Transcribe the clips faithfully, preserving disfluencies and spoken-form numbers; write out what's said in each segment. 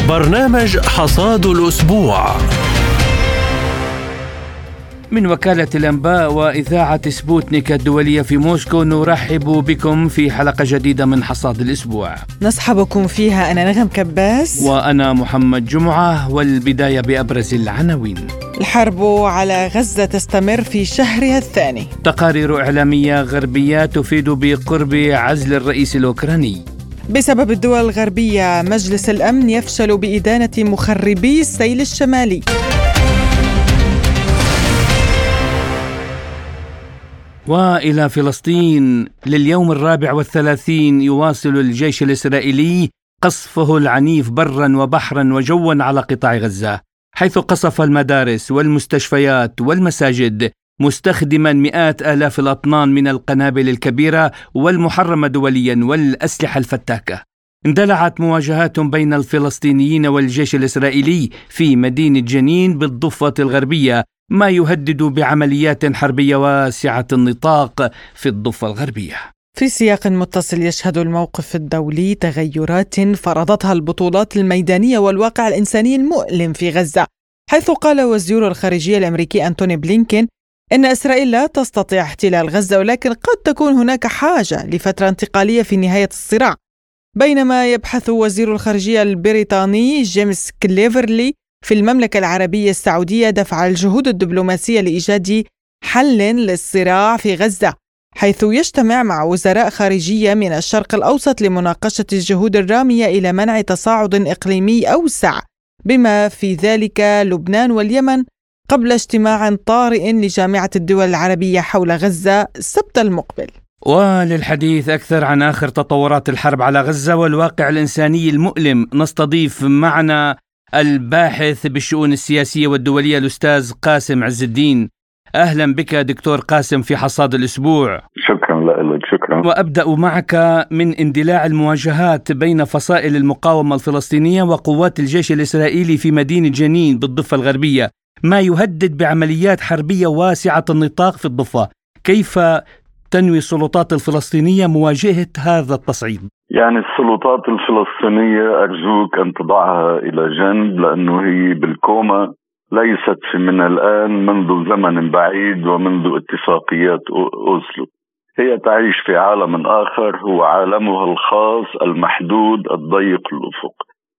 برنامج حصاد الأسبوع من وكالة الأنباء وإذاعة سبوتنيك الدولية في موسكو. نرحب بكم في حلقة جديدة من حصاد الأسبوع، نصحبكم فيها أنا نغم كباس وأنا محمد جمعة. والبداية بأبرز العناوين. الحرب على غزة تستمر في شهرها الثاني. تقارير إعلامية غربية تفيد بقرب عزل الرئيس الأوكراني. بسبب الدول الغربية مجلس الأمن يفشل بإدانة مخربي السيل الشمالي. وإلى فلسطين، لليوم الرابع والثلاثين يواصل الجيش الإسرائيلي قصفه العنيف برا وبحرا وجوا على قطاع غزة، حيث قصف المدارس والمستشفيات والمساجد، مستخدما مئات آلاف الأطنان من القنابل الكبيرة والمحرمة دوليا والأسلحة الفتاكة. اندلعت مواجهات بين الفلسطينيين والجيش الإسرائيلي في مدينة جنين بالضفة الغربية، ما يهدد بعمليات حربية واسعة النطاق في الضفة الغربية. في سياق متصل، يشهد الموقف الدولي تغيرات فرضتها البطولات الميدانية والواقع الإنساني المؤلم في غزة، حيث قال وزير الخارجية الأمريكي أنتوني بلينكين إن إسرائيل لا تستطيع احتلال غزة، ولكن قد تكون هناك حاجة لفترة انتقالية في نهاية الصراع. بينما يبحث وزير الخارجية البريطاني جيمس كليفرلي في المملكة العربية السعودية دفع الجهود الدبلوماسية لإيجاد حل للصراع في غزة، حيث يجتمع مع وزراء خارجية من الشرق الأوسط لمناقشة الجهود الرامية إلى منع تصاعد إقليمي أوسع، بما في ذلك لبنان واليمن، قبل اجتماع طارئ لجامعة الدول العربية حول غزة السبت المقبل. وللحديث أكثر عن آخر تطورات الحرب على غزة والواقع الإنساني المؤلم، نستضيف معنا الباحث بالشؤون السياسية والدولية الأستاذ قاسم عز الدين. أهلا بك دكتور قاسم في حصاد الأسبوع. شكرا لك. شكرا. وأبدأ معك من اندلاع المواجهات بين فصائل المقاومة الفلسطينية وقوات الجيش الإسرائيلي في مدينة جنين بالضفة الغربية، ما يهدد بعمليات حربية واسعة النطاق في الضفة. كيف تنوي السلطات الفلسطينية مواجهة هذا التصعيد؟ يعني السلطات الفلسطينية أرجوك أن تضعها إلى جنب، لأنه هي بالكوما، ليست في من الآن، منذ زمن بعيد ومنذ اتفاقيات أوسلو. هي تعيش في عالم آخر، هو عالمها الخاص المحدود الضيق الأفق.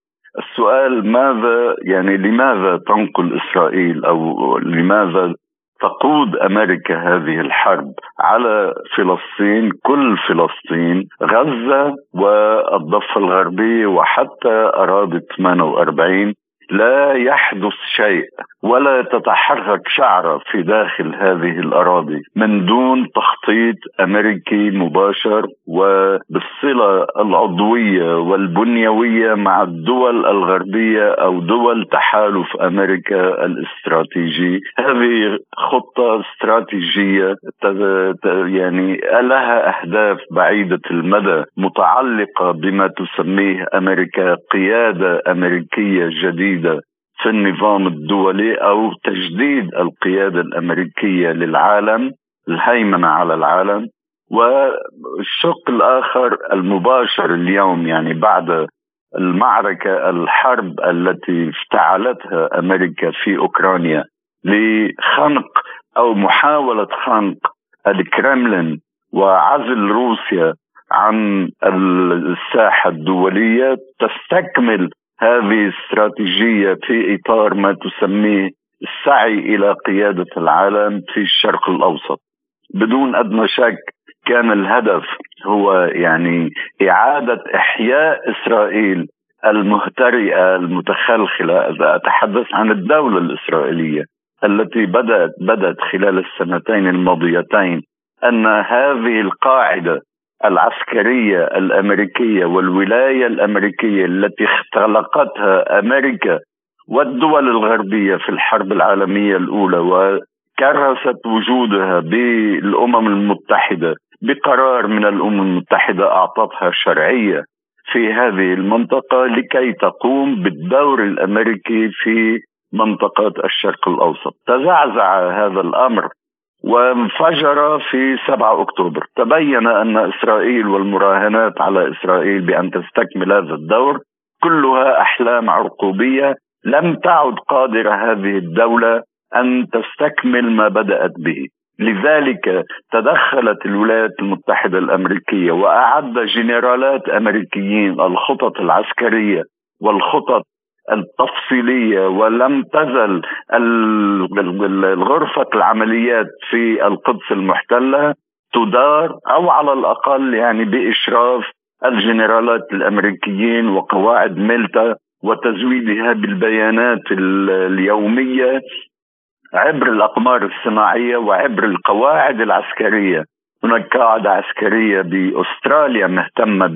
السؤال ماذا يعني لماذا تنقل إسرائيل أو لماذا تقود أمريكا هذه الحرب على فلسطين، كل فلسطين، غزة والضفة الغربية وحتى أراضي ثمانية وأربعين؟ لا يحدث شيء ولا تتحرك شعرة في داخل هذه الأراضي من دون تخطيط أمريكي مباشر وبالصلة العضوية والبنيوية مع الدول الغربية أو دول تحالف أمريكا الاستراتيجي. هذه خطة استراتيجية يعني لها أهداف بعيدة المدى متعلقة بما تسميه أمريكا قيادة أمريكية جديدة في النظام الدولي أو تجديد القيادة الأمريكية للعالم، الهيمنة على العالم. والشق الآخر المباشر اليوم، يعني بعد المعركة الحرب التي افتعلتها أمريكا في أوكرانيا لخنق أو محاولة خنق الكرملين وعزل روسيا عن الساحة الدولية، تستكمل هذه الاستراتيجية في إطار ما تسميه السعي إلى قيادة العالم في الشرق الأوسط. بدون أدنى شك كان الهدف هو يعني إعادة إحياء إسرائيل المهترئة المتخلخلة. أتحدث عن الدولة الإسرائيلية التي بدأت بدأت خلال السنتين الماضيتين، أن هذه القاعدة العسكرية الأمريكية والولاية الأمريكية التي اختلقتها أمريكا والدول الغربية في الحرب العالمية الأولى وكرست وجودها بالأمم المتحدة بقرار من الأمم المتحدة أعطتها شرعية في هذه المنطقة لكي تقوم بالدور الأمريكي في منطقة الشرق الأوسط. تزعزع هذا الأمر وانفجر في سبعة أكتوبر. تبين أن إسرائيل والمراهنات على إسرائيل بأن تستكمل هذا الدور كلها أحلام عرقوبية. لم تعد قادرة هذه الدولة أن تستكمل ما بدأت به. لذلك تدخلت الولايات المتحدة الأمريكية وأعد جنرالات أمريكيين الخطط العسكرية والخطط التفصيلية، ولم تزل الغرفة العمليات في القدس المحتلة تدار أو على الأقل يعني بإشراف الجنرالات الأمريكيين وقواعد ميلتا، وتزويدها بالبيانات اليومية عبر الأقمار الصناعية وعبر القواعد العسكرية. هناك قاعدة عسكرية بأستراليا مهتمة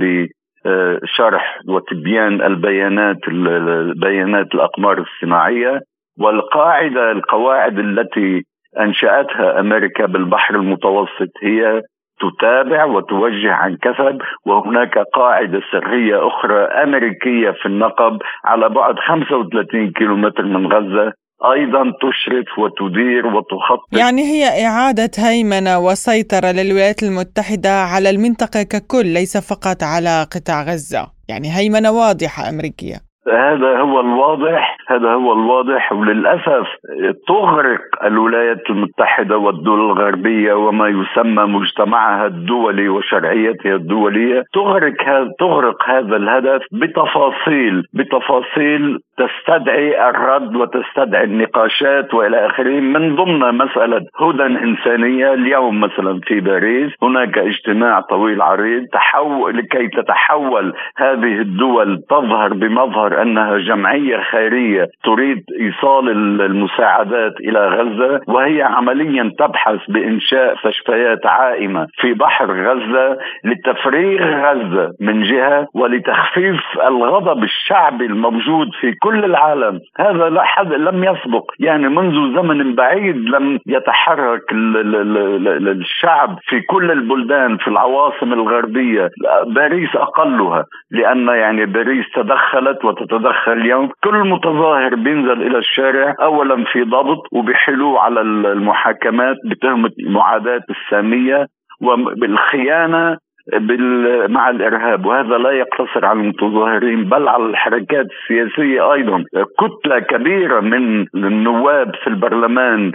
بشرح وتبيان البيانات بيانات الأقمار الصناعية، والقاعدة القواعد التي أنشأتها أمريكا بالبحر المتوسط هي تتابع وتوجه عن كثب. وهناك قاعدة سرية أخرى أمريكية في النقب على بعد خمسة وثلاثين كيلومتر من غزة أيضا تشرف وتدير وتخطط. يعني هي إعادة هيمنة وسيطرة للولايات المتحدة على المنطقة ككل، ليس فقط على قطاع غزة، يعني هيمنة واضحة أمريكية. هذا هو الواضح هذا هو الواضح وللأسف تغرق الولايات المتحدة والدول الغربية وما يسمى مجتمعها الدولي وشرعيتها الدولية، تغرق هذا تغرق هذا الهدف بتفاصيل بتفاصيل تستدعي الرد وتستدعي النقاشات وإلى آخره، من ضمن مسألة هدى إنسانية. اليوم مثلا في باريس هناك اجتماع طويل عريض تحول لكي تتحول هذه الدول تظهر بمظهر أنها جمعية خيرية تريد إيصال المساعدات إلى غزة، وهي عمليا تبحث بإنشاء مستشفيات عائمة في بحر غزة لتفريغ غزة من جهة ولتخفيف الغضب الشعبي الموجود في كل العالم. هذا لا حد لم يسبق، يعني منذ زمن بعيد لم يتحرك الشعب في كل البلدان في العواصم الغربية، باريس أقلها، لأن يعني باريس تدخلت وتتدخل اليوم. كل متظاهر بينزل إلى الشارع أولا في ضبط وبيحلوا على المحاكمات بتهمة معاداة السامية وبالخيانة مع الإرهاب. وهذا لا يقتصر على المتظاهرين بل على الحركات السياسية أيضا. كتلة كبيرة من النواب في البرلمان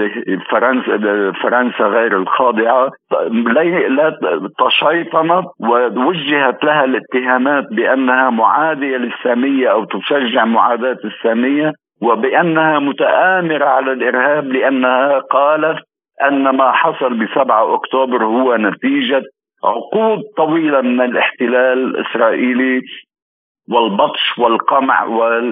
فرنسا فرنسا غير الخاضعة لا تشيطنت ووجهت لها الاتهامات بأنها معادية للسامية أو تشجع معاداة السامية، وبأنها متآمرة على الإرهاب لأنها قالت أن ما حصل بسبعة أكتوبر هو نتيجة عقود طويلة من الاحتلال الإسرائيلي والبطش والقمع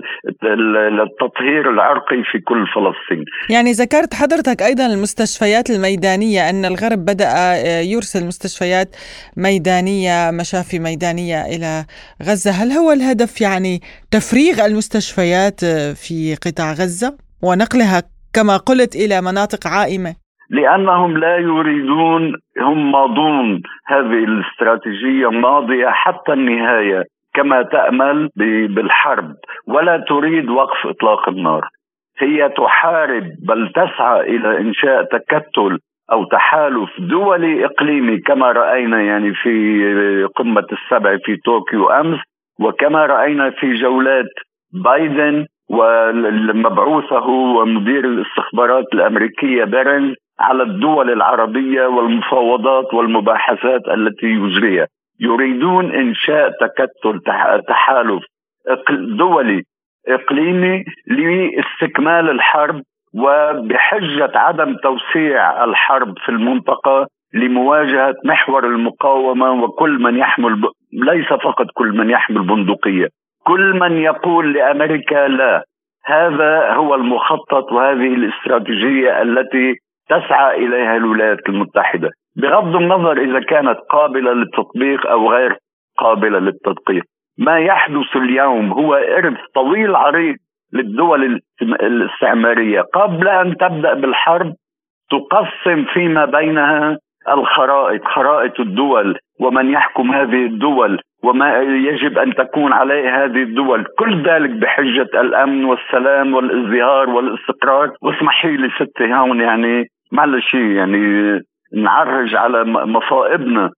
والتطهير العرقي في كل فلسطين. يعني ذكرت حضرتك أيضا المستشفيات الميدانية، أن الغرب بدأ يرسل مستشفيات ميدانية، مشافي ميدانية إلى غزة. هل هو الهدف يعني تفريغ المستشفيات في قطاع غزة ونقلها كما قلت إلى مناطق عائمة؟ لأنهم لا يريدون، هم ماضون، هذه الاستراتيجية ماضية حتى النهاية كما تأمل بالحرب، ولا تريد وقف إطلاق النار. هي تحارب بل تسعى إلى إنشاء تكتل أو تحالف دولي إقليمي كما رأينا يعني في قمة السبع في طوكيو أمس، وكما رأينا في جولات بايدن ومبعوثه ومدير الاستخبارات الأمريكية بيرنز على الدول العربية والمفاوضات والمباحثات التي يجريها. يريدون إنشاء تكتل تحالف دولي إقليمي لاستكمال الحرب، وبحجة عدم توسيع الحرب في المنطقة لمواجهة محور المقاومة وكل من يحمل ب... ليس فقط كل من يحمل بندقية، كل من يقول لأمريكا لا. هذا هو المخطط وهذه الاستراتيجية التي تسعى إليها الولايات المتحدة، بغض النظر إذا كانت قابلة للتطبيق أو غير قابلة للتطبيق. ما يحدث اليوم هو إرث طويل عريض للدول الاستعمارية. قبل أن تبدأ بالحرب تقسم فيما بينها الخرائط، خرائط الدول ومن يحكم هذه الدول وما يجب أن تكون عليه هذه الدول، كل ذلك بحجة الأمن والسلام والازدهار والاستقرار. واسمحي لي ستي هون يعني معلش يعني نعرج على مصائبنا.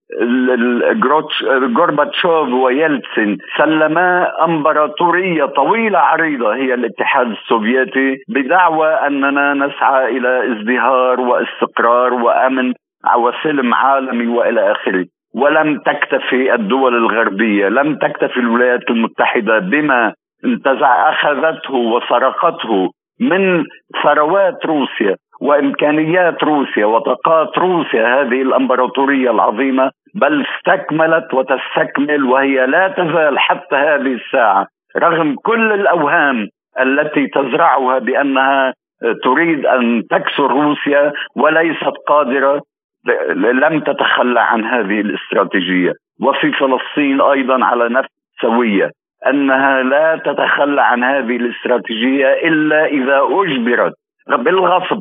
غورباتشوف ويلتسن سلما امبراطورية طويلة عريضة هي الاتحاد السوفيتي بدعوى أننا نسعى إلى ازدهار واستقرار وأمن وسلم عالمي وإلى آخره. ولم تكتفي الدول الغربية، لم تكتفي الولايات المتحدة بما انتزع أخذته وسرقته من ثروات روسيا وإمكانيات روسيا وطاقات روسيا، هذه الإمبراطورية العظيمة، بل استكملت وتستكمل، وهي لا تزال حتى هذه الساعة رغم كل الأوهام التي تزرعها بأنها تريد أن تكسر روسيا وليست قادرة، لم تتخلى عن هذه الاستراتيجية. وفي فلسطين أيضا على نفس سوية، أنها لا تتخلى عن هذه الاستراتيجية إلا إذا أجبرت بالغصب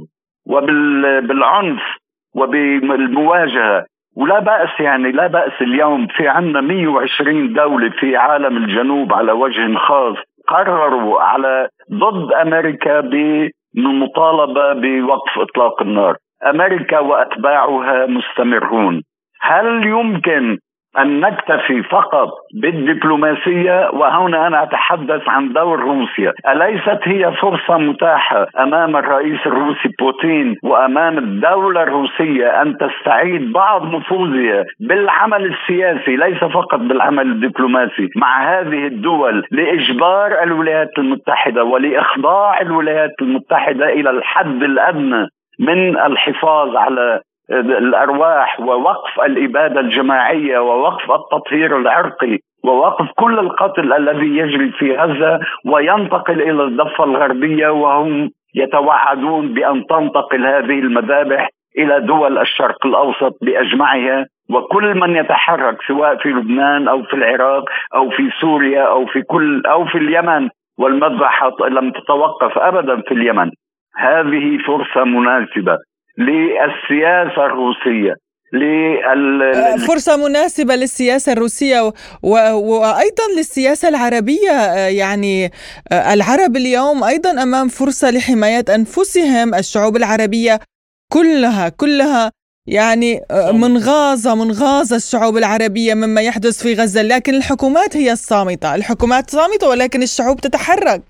وبالعنف وبالمواجهة. ولا بأس يعني لا بأس اليوم في عنا مئة وعشرين دولة في عالم الجنوب على وجه خاص قرروا على ضد أمريكا بالمطالبة بوقف إطلاق النار. أمريكا وأتباعها مستمرون. هل يمكن أن نكتفي فقط بالدبلوماسية؟ وهنا أنا أتحدث عن دور روسيا. أليست هي فرصة متاحة أمام الرئيس الروسي بوتين وأمام الدولة الروسية أن تستعيد بعض نفوذها بالعمل السياسي ليس فقط بالعمل الدبلوماسي مع هذه الدول لإجبار الولايات المتحدة ولإخضاع الولايات المتحدة إلى الحد الأدنى من الحفاظ على الأرواح ووقف الإبادة الجماعية ووقف التطهير العرقي ووقف كل القتل الذي يجري في غزة، وينتقل إلى الضفة الغربية وهم يتوعدون بأن تنتقل هذه المذابح إلى دول الشرق الأوسط بأجمعها، وكل من يتحرك سواء في لبنان أو في العراق أو في سوريا أو في كل أو في اليمن، والمذبحة لم تتوقف أبدا في اليمن. هذه فرصة مناسبة للسياسة الروسية، لل... فرصة مناسبة للسياسة الروسية و... وأيضا للسياسة العربية. يعني العرب اليوم أيضا أمام فرصة لحماية أنفسهم. الشعوب العربية كلها كلها يعني منغاصة منغاصة الشعوب العربية مما يحدث في غزة، لكن الحكومات هي الصامتة. الحكومات صامتة ولكن الشعوب تتحرك.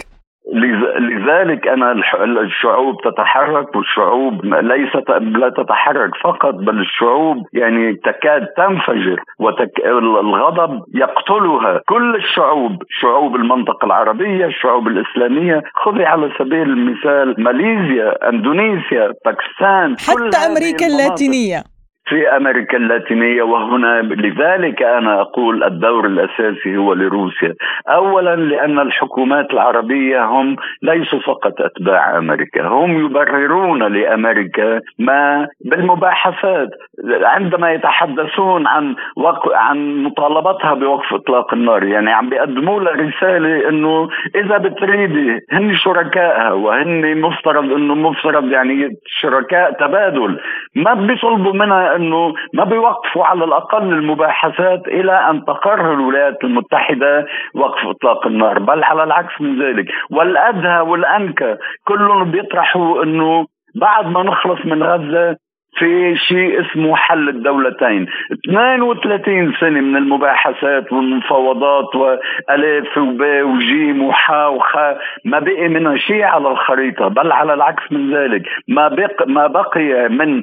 لذلك أنا الشعوب تتحرك، والشعوب ليست لا تتحرك فقط بل الشعوب يعني تكاد تنفجر والغضب يقتلها. كل الشعوب، شعوب المنطقة العربية، الشعوب الإسلامية، خذي على سبيل المثال ماليزيا، أندونيسيا، باكستان، حتى أمريكا اللاتينية. في أمريكا اللاتينية. وهنا لذلك أنا أقول الدور الأساسي هو لروسيا. أولا لأن الحكومات العربية هم ليسوا فقط أتباع أمريكا، هم يبررون لأمريكا ما بالمباحثات عندما يتحدثون عن وق... عن مطالبتها بوقف إطلاق النار. يعني عم بيقدموا لها رسالة إنه إذا بتريدي هن شركائها، وهن مفترض إنه مفترض يعني شركاء تبادل، ما بيطلبوا منها أنه ما بيوقفوا على الأقل المباحثات إلى أن تقرر الولايات المتحدة وقف إطلاق النار، بل على العكس من ذلك. والأدهى والأنكى كلهم بيطرحوا أنه بعد ما نخلص من غزة في شيء اسمه حل الدولتين. اثنين وثلاثين سنة من المباحثات والمفاوضات وألف وباء وجيم وحاء وخاء، ما بقي منها شيء على الخريطة، بل على العكس من ذلك ما بقي, ما بقي من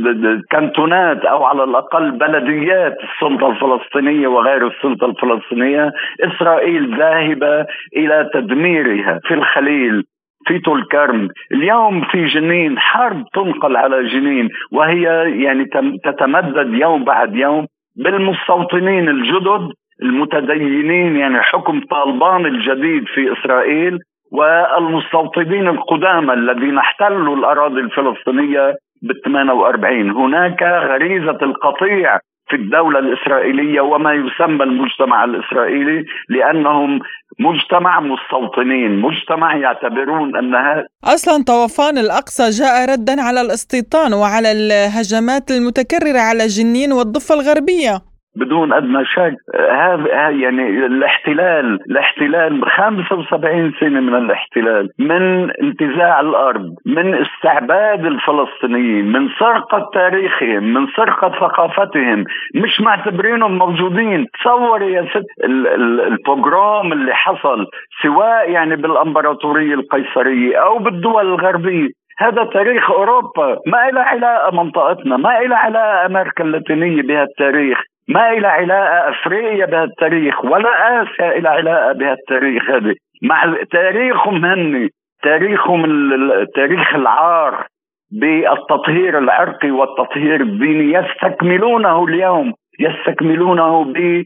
كانتونات أو على الأقل بلديات السلطة الفلسطينية وغير السلطة الفلسطينية. إسرائيل ذاهبة إلى تدميرها في الخليل، في طول كرم. اليوم في جنين حرب تنقل على جنين، وهي يعني تتمدد يوم بعد يوم بالمستوطنين الجدد المتدينين، يعني حكم طالبان الجديد في إسرائيل، والمستوطنين القدامى الذين احتلوا الأراضي الفلسطينية بالثمانية وأربعين. هناك غريزة القطيع في الدولة الإسرائيلية وما يسمى المجتمع الإسرائيلي، لأنهم مجتمع مستوطنين، مجتمع يعتبرون أنها أصلا طوفان الأقصى جاء ردا على الاستيطان وعلى الهجمات المتكررة على جنين والضفة الغربية. بدون أدنى شك. هذا يعني الاحتلال الاحتلال خمسة وسبعين سنة من الاحتلال، من انتزاع الأرض، من استعباد الفلسطينيين، من سرقة تاريخهم، من سرقة ثقافتهم، مش معتبرينهم موجودين. تصور يا ست البوغروم اللي حصل سواء يعني بالإمبراطورية القيصرية أو بالدول الغربية، هذا تاريخ أوروبا، ما إلى علاقة منطقتنا، ما إلى علاقة أمريكا اللاتينية بهالتاريخ، ما إلى علاقة أفريقيا بهالتاريخ، ولا آسيا إلى علاقة بهالتاريخ. هذا مع تاريخهم هني تاريخهم تاريخ العار بالتطهير العرقي والتطهير الديني، يستكملونه اليوم، يستكملونه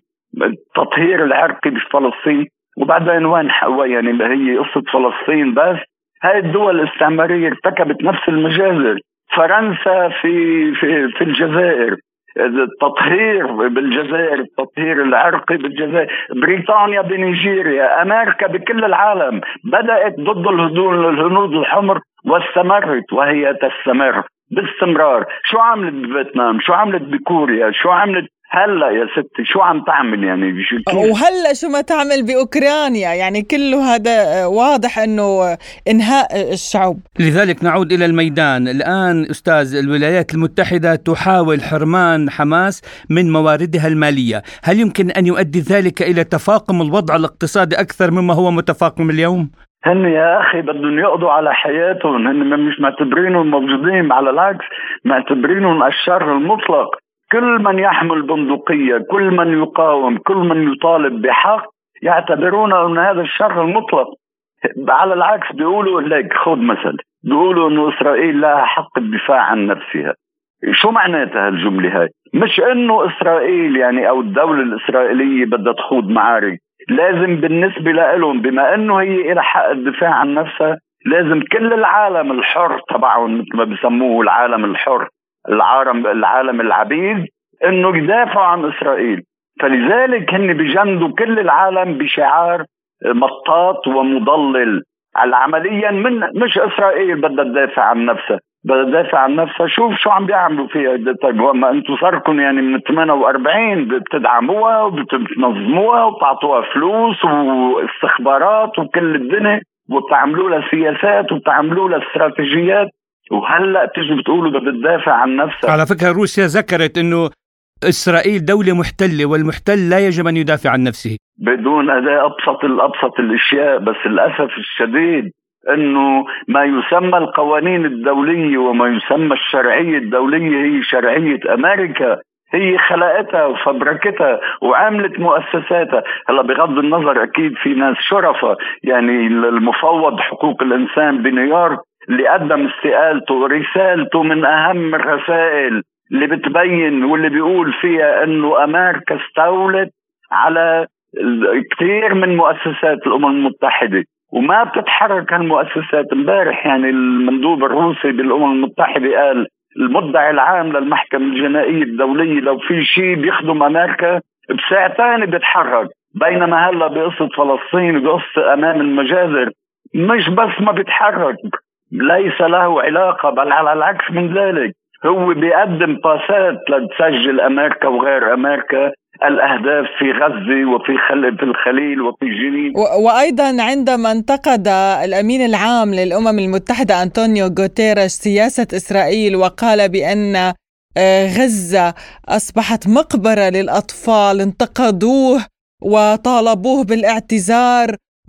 بالتطهير العرقي بفلسطين. وبعدين وين يعني هي قصة فلسطين بس؟ هاي الدول الاستعمارية ارتكبت نفس المجازر. فرنسا في في في الجزائر، التطهير بالجزائر، التطهير العرقي بالجزائر، بريطانيا بنيجيريا، أمريكا بكل العالم بدأت ضد الهنود الحمر واستمرت، وهي تستمر باستمرار. شو عملت بفيتنام؟ شو عملت بكوريا؟ شو عملت هلا يا ستي؟ شو عم تعمل يعني؟ وهلا شو ما تعمل بأوكرانيا؟ يعني كله هذا واضح أنه إنهاء الشعوب. لذلك نعود إلى الميدان الآن. أستاذ، الولايات المتحدة تحاول حرمان حماس من مواردها المالية، هل يمكن أن يؤدي ذلك إلى تفاقم الوضع الاقتصادي أكثر مما هو متفاقم اليوم؟ هن يا أخي بدهم يقضوا على حياتهم، هن مش معتبرينهم موجودين، على العكس معتبرينهم الشر المطلق. كل من يحمل بندقية، كل من يقاوم، كل من يطالب بحق يعتبرون أن هذا الشر المطلق. على العكس بيقولوا لك، خذ مثل، بيقولوا أن إسرائيل لها حق الدفاع عن نفسها. شو معناتها هالجملة هاي؟ مش أنه إسرائيل يعني أو الدولة الإسرائيلية بدها تخوض معارك، لازم بالنسبة لهم بما أنه هي إلى حق الدفاع عن نفسها، لازم كل العالم الحر تبعهم مثل ما بسموه العالم الحر، العالم العالم العبيد، انه يدافعوا عن اسرائيل. فلذلك هن بيجندوا كل العالم بشعار مطاط ومضلل. عمليا من مش اسرائيل بدها تدافع عن نفسها، بدها تدافع عن نفسها. شوف شو عم بيعملوا فيها. طيب ما انتم صاركم يعني من ثمانية وأربعين بتدعموها وبتنظموها وبتعطوها فلوس واستخبارات وكل الدنيا، وبتعملوا لها سياسات وبتعملوا لها استراتيجيات، وهلا بتيجي بتقولوا بدها تدافع عن نفسها. على فكرة روسيا ذكرت انه اسرائيل دولة محتلة، والمحتل لا يجب ان يدافع عن نفسه بدون اداء ابسط الابسط الاشياء. بس للاسف الشديد انه ما يسمى القوانين الدولية وما يسمى الشرعية الدولية هي شرعية امريكا، هي خلقتها وفبركتها وعملت مؤسساتها. هلا بغض النظر اكيد في ناس شرفة، يعني المفوض حقوق الانسان بنيويورك اللي قدم استقالته، رسالته من أهم الرسائل اللي بتبين واللي بيقول فيها أنه أمريكا استولت على كثير من مؤسسات الأمم المتحدة وما بتتحرك هالمؤسسات. امبارح يعني المندوب الروسي بالأمم المتحدة قال المدعي العام للمحكمة الجنائية الدولية لو في شيء بيخدم أمريكا بساعتين بيتحرك، بينما هلا بقصة فلسطين وبقصة أمام المجازر مش بس ما بيتحرك، ليس له علاقة، بل على العكس من ذلك هو بيقدم باسات لتسجل أمريكا وغير أمريكا الأهداف في غزة وفي خل... في الخليل وفي جنين. و... وأيضا عندما انتقد الأمين العام للأمم المتحدة أنطونيو غوتيريش سياسة إسرائيل وقال بأن غزة أصبحت مقبرة للأطفال، انتقدوه وطالبوه بالاعتذار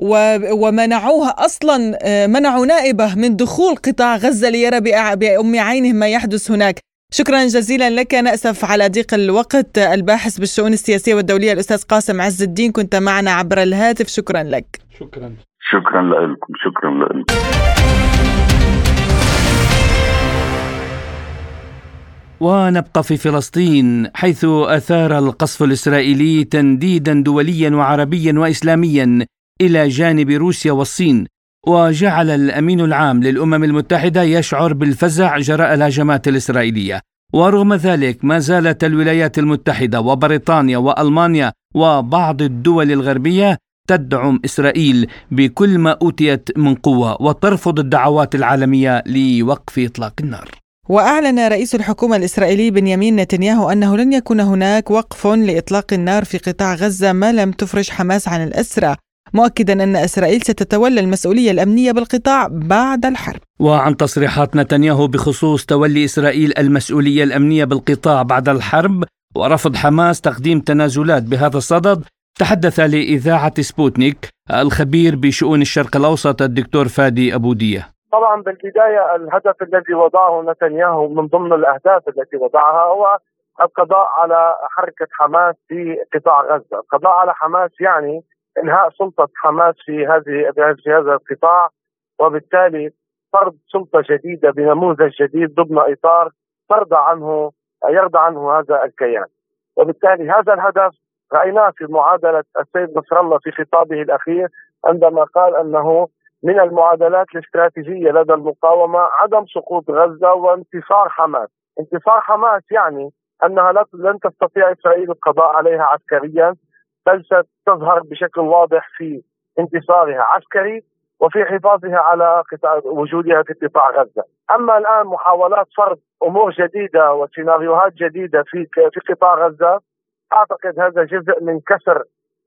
ومنعوها أصلا، منعوا نائبة من دخول قطاع غزة ليرى بأم عينه ما يحدث هناك. شكرا جزيلا لك. نأسف على ضيق الوقت. الباحث بالشؤون السياسية والدولية الأستاذ قاسم عز الدين كنت معنا عبر الهاتف. شكرا لك. شكرا شكرا لكم. شكرا لكم. ونبقى في فلسطين، حيث أثار القصف الإسرائيلي تنديدا دوليا وعربيا وإسلاميا إلى جانب روسيا والصين، وجعل الأمين العام للأمم المتحدة يشعر بالفزع جراء الهجمات الإسرائيلية. ورغم ذلك ما زالت الولايات المتحدة وبريطانيا وألمانيا وبعض الدول الغربية تدعم إسرائيل بكل ما أوتيت من قوة وترفض الدعوات العالمية لوقف إطلاق النار. وأعلن رئيس الحكومة الإسرائيلي بنيامين نتنياهو أنه لن يكون هناك وقف لإطلاق النار في قطاع غزة ما لم تفرج حماس عن الأسرى، مؤكدا أن إسرائيل ستتولى المسؤولية الأمنية بالقطاع بعد الحرب. وعن تصريحات نتنياهو بخصوص تولي إسرائيل المسؤولية الأمنية بالقطاع بعد الحرب ورفض حماس تقديم تنازلات بهذا الصدد، تحدث لإذاعة سبوتنيك الخبير بشؤون الشرق الأوسط الدكتور فادي أبو دية. طبعا بالبداية الهدف الذي وضعه نتنياهو من ضمن الأهداف التي وضعها هو القضاء على حركة حماس في قطاع غزة. القضاء على حماس يعني إنهاء سلطة حماس في هذه في هذا القطاع، وبالتالي فرض سلطة جديدة بنموذج جديد ضمن إطار ترضى عنه يرضى عنه هذا الكيان. وبالتالي هذا الهدف رأيناه في معادلة السيد نصر الله في خطابه الأخير عندما قال أنه من المعادلات الاستراتيجية لدى المقاومة عدم سقوط غزة وانتصار حماس. انتصار حماس يعني أنها لن تستطيع إسرائيل القضاء عليها عسكريا، بل ستظهر بشكل واضح في انتصارها عسكري وفي حفاظها على قطاع وجودها في قطاع غزة. أما الآن محاولات فرض أمور جديدة وسيناريوهات جديدة في في قطاع غزة، أعتقد هذا جزء من كسر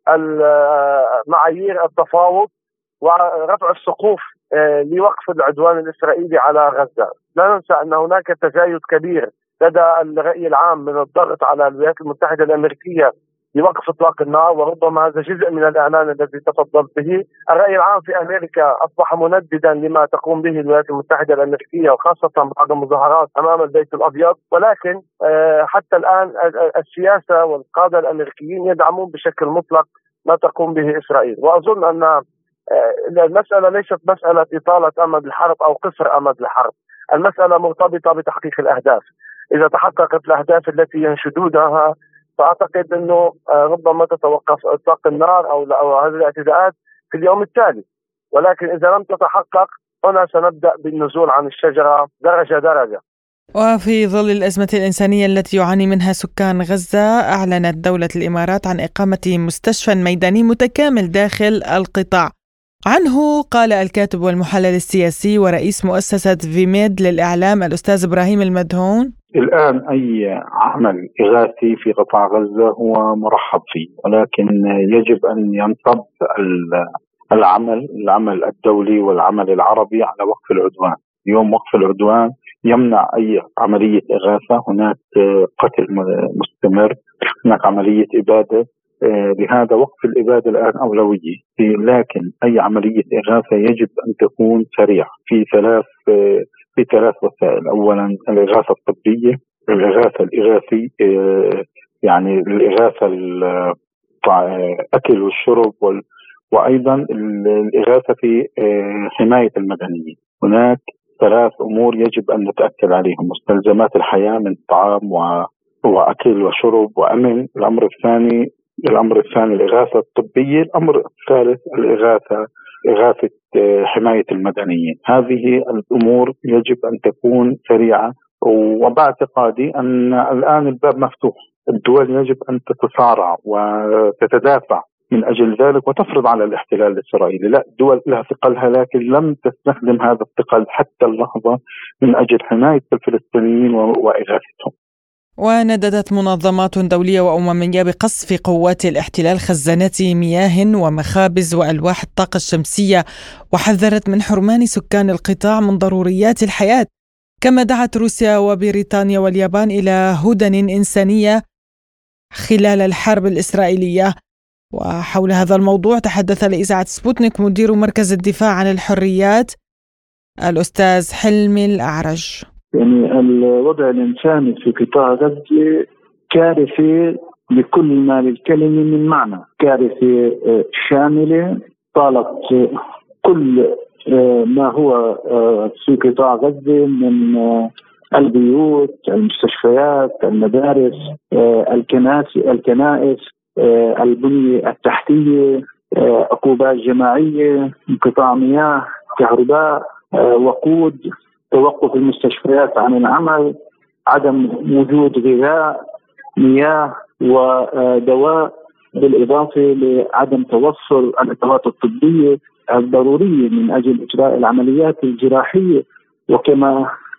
معايير التفاوض ورفع السقوف لوقف العدوان الإسرائيلي على غزة. لا ننسى أن هناك تزايد كبير لدى الرأي العام من الضغط على الولايات المتحدة الأمريكية لوقف إطلاق النار، وربما هذا جزء من الإعلان الذي تفضلت به. الرأي العام في أمريكا أصبح منددا لما تقوم به الولايات المتحدة الأمريكية، وخاصة بعد المظاهرات أمام البيت الأبيض. ولكن حتى الآن السياسة والقادة الأمريكيين يدعمون بشكل مطلق ما تقوم به إسرائيل. وأظن أن المسألة ليست مسألة إطالة أمد الحرب أو قصر أمد الحرب، المسألة مرتبطة بتحقيق الأهداف. إذا تحققت الأهداف التي ينشدونها فأعتقد أنه ربما تتوقف إطلاق النار أو أو هذه الاعتداءات في اليوم التالي، ولكن إذا لم تتحقق هنا سنبدأ بالنزول عن الشجرة درجة درجة. وفي ظل الأزمة الإنسانية التي يعاني منها سكان غزة، أعلنت دولة الإمارات عن إقامة مستشفى ميداني متكامل داخل القطاع. عنه قال الكاتب والمحلل السياسي ورئيس مؤسسة فيميد للإعلام الأستاذ إبراهيم المدهون: الآن أي عمل إغاثي في قطاع غزة هو مرحب فيه، ولكن يجب أن ينصب العمل العمل الدولي والعمل العربي على وقف العدوان. يوم وقف العدوان يمنع أي عملية إغاثة. هناك قتل مستمر، هناك عملية إبادة، لهذا وقف الإبادة الآن أولوية. لكن أي عملية إغاثة يجب أن تكون سريعة في ثلاث في ثلاث وسائل. أولا الإغاثة الطبية، الإغاثة الإغاثي يعني الإغاثة الأكل والشرب، وأيضا الإغاثة في حماية المدنيين. هناك ثلاث أمور يجب أن نتأكد عليهم: مستلزمات الحياة من طعام وأكل وشرب وأمن. الأمر الثاني الأمر الثاني الإغاثة الطبية. الأمر الثالث الإغاثة إغاثة حماية المدنيين. هذه الأمور يجب أن تكون سريعة، وباعتقادي أن الآن الباب مفتوح. الدول يجب أن تتصارع وتتدافع من أجل ذلك وتفرض على الاحتلال الإسرائيلي. لا، الدول لها ثقلها، لكن لم تستخدم هذا الثقل حتى اللحظة من أجل حماية الفلسطينيين وإغاثتهم. ونددت منظمات دولية وأممية بقصف قوات الاحتلال خزانات مياه ومخابز وألواح الطاقة الشمسية، وحذرت من حرمان سكان القطاع من ضروريات الحياة، كما دعت روسيا وبريطانيا واليابان إلى هدن إنسانية خلال الحرب الإسرائيلية. وحول هذا الموضوع تحدث لإذاعة سبوتنيك مدير مركز الدفاع عن الحريات الأستاذ حلمي الأعرج. يعني الوضع الإنساني في قطاع غزة كارثة بكل ما للكلمة من معنى، كارثة شاملة طالت كل ما هو في قطاع غزة من البيوت، المستشفيات، المدارس، الكنائس الكنائس البنية التحتية، عقوبات جماعية، انقطاع مياه، كهرباء، وقود، توقف المستشفيات عن العمل، عدم وجود غذاء، مياه ودواء، بالإضافة لعدم توفر الأدوات الطبية الضرورية من أجل إجراء العمليات الجراحية. وكما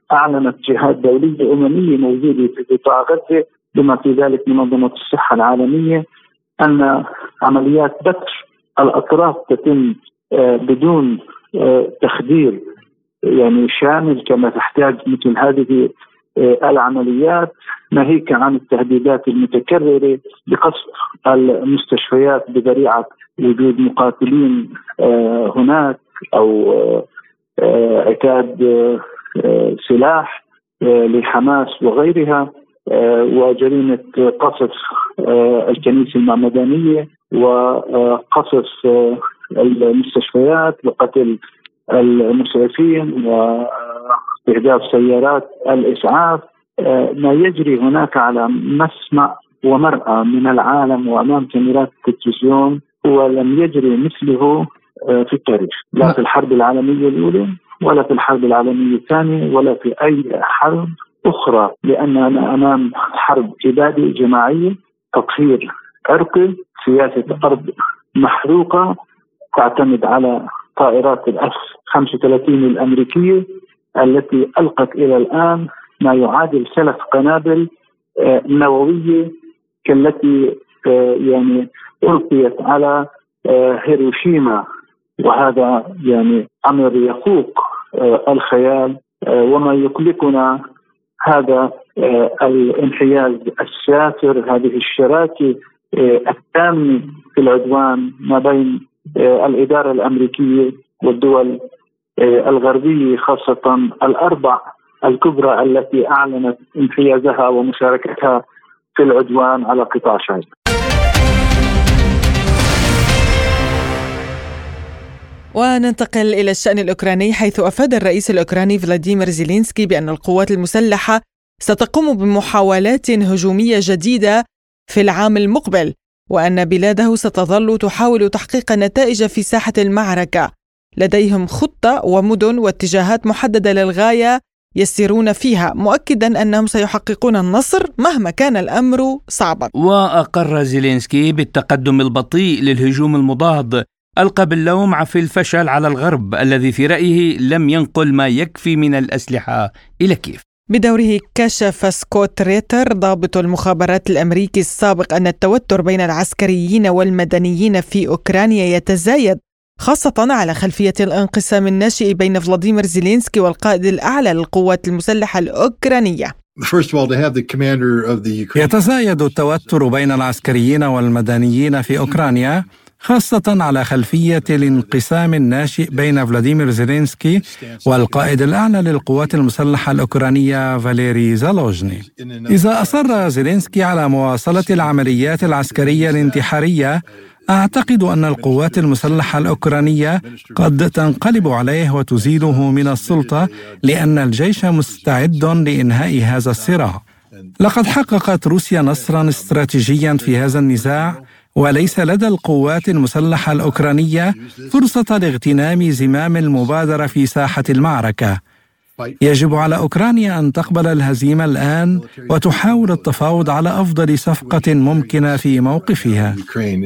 أعلنت جهات دولية أممية موجودة في قطاع غزة بما في ذلك منظمة الصحة العالمية أن عمليات بتر الأطراف تتم بدون تخدير يعني شامل كما تحتاج مثل هذه العمليات، ناهيك عن التهديدات المتكررة بقصف المستشفيات بذريعة وجود مقاتلين هناك أو عتاد سلاح لحماس وغيرها، وجريمة قصف الكنيسة المعمدانية وقصف المستشفيات وقتل المسعفين واستهداف سيارات الإسعاف. ما يجري هناك على مسمع ومرأى من العالم وأمام كاميرات التلفزيون ولم يجري مثله في التاريخ، لا في الحرب العالمية الأولى ولا في الحرب العالمية الثانية ولا في أي حرب أخرى، لأننا أمام حرب إبادة جماعية، تطهير عرقي، سياسة أرض محروقة تعتمد على طائرات الأف خمسة وثلاثين الأمريكية التي ألقت إلى الآن ما يعادل ثلاث قنابل نووية كالتي يعني ألقيت على هيروشيما، وهذا يعني أمر يفوق الخيال. وما يقلقنا هذا الانحياز السافر، هذه الشراكة التامة في العدوان ما بين الإدارة الأمريكية والدول الغربية، خاصة الأربع الكبرى التي أعلنت انحيازها ومشاركتها في العدوان على قطاع غزة. وننتقل إلى الشأن الأوكراني، حيث أفاد الرئيس الأوكراني فلاديمير زيلينسكي بأن القوات المسلحة ستقوم بمحاولات هجومية جديدة في العام المقبل، وأن بلاده ستظل تحاول تحقيق نتائج في ساحة المعركة. لديهم خطة ومدن واتجاهات محددة للغاية يسيرون فيها، مؤكدا أنهم سيحققون النصر مهما كان الأمر صعبا. وأقر زيلينسكي بالتقدم البطيء للهجوم المضاد، ألقى باللوم في الفشل على الغرب الذي في رأيه لم ينقل ما يكفي من الأسلحة إلى كييف. بدوره كشف سكوت ريتر ضابط المخابرات الأمريكي السابق أن التوتر بين العسكريين والمدنيين في أوكرانيا يتزايد، خاصة على خلفية الانقسام الناشئ بين فلاديمير زيلينسكي والقائد الأعلى للقوات المسلحة الأوكرانية. يتزايد التوتر بين العسكريين والمدنيين في أوكرانيا، خاصة على خلفية الانقسام الناشئ بين فلاديمير زيلينسكي والقائد الأعلى للقوات المسلحة الأوكرانية فاليري زالوجني. إذا أصر زيلينسكي على مواصلة العمليات العسكرية الانتحارية، أعتقد أن القوات المسلحة الأوكرانية قد تنقلب عليه وتزيله من السلطة، لأن الجيش مستعد لإنهاء هذا الصراع. لقد حققت روسيا نصرا استراتيجيا في هذا النزاع، وليس لدى القوات المسلحة الأوكرانية فرصة لاغتنام زمام المبادرة في ساحة المعركة. يجب على أوكرانيا أن تقبل الهزيمة الآن وتحاول التفاوض على أفضل صفقة ممكنة في موقفها.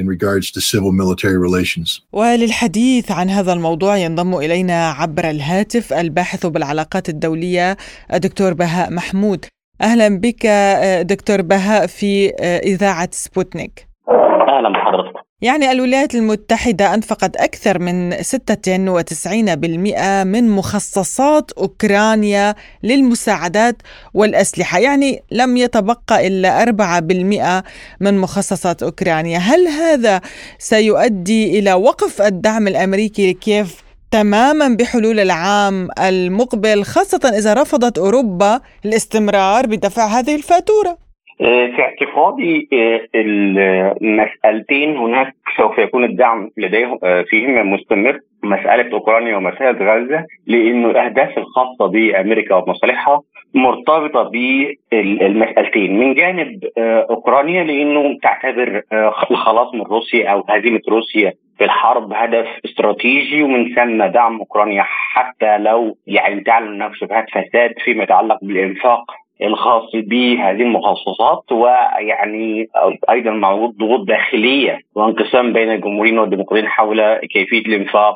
وللحديث عن هذا الموضوع ينضم إلينا عبر الهاتف الباحث بالعلاقات الدولية الدكتور بهاء محمود. أهلا بك دكتور بهاء في إذاعة سبوتنيك. أهلا بحضرتك. يعني الولايات المتحدة أنفقت أكثر من ستة وتسعين بالمئة من مخصصات أوكرانيا للمساعدات والأسلحة، يعني لم يتبقى إلا أربعة بالمئة من مخصصات أوكرانيا. هل هذا سيؤدي إلى وقف الدعم الأمريكي لكييف تماما بحلول العام المقبل، خاصة إذا رفضت أوروبا الاستمرار بدفع هذه الفاتورة؟ في اعتقادي المسألتين هناك سوف يكون الدعم لديهم فيهم مستمر، مسألة أوكرانيا ومسألة غزة، لأنه الأهداف الخاصة بأمريكا ومصالحها مرتبطة بالمسألتين. من جانب أوكرانيا لأنه تعتبر الخلاص من روسيا أو هزيمة روسيا في الحرب هدف استراتيجي، ومن ثم دعم أوكرانيا حتى لو يعني تعلن هناك شبهات فساد فيما يتعلق بالإنفاق الخاص بهذه المخصصات، ويعني أيضا مع وجود ضغوط داخلية وانقسام بين الجمهوريين والديمقراطيين حول كيفية الإنفاق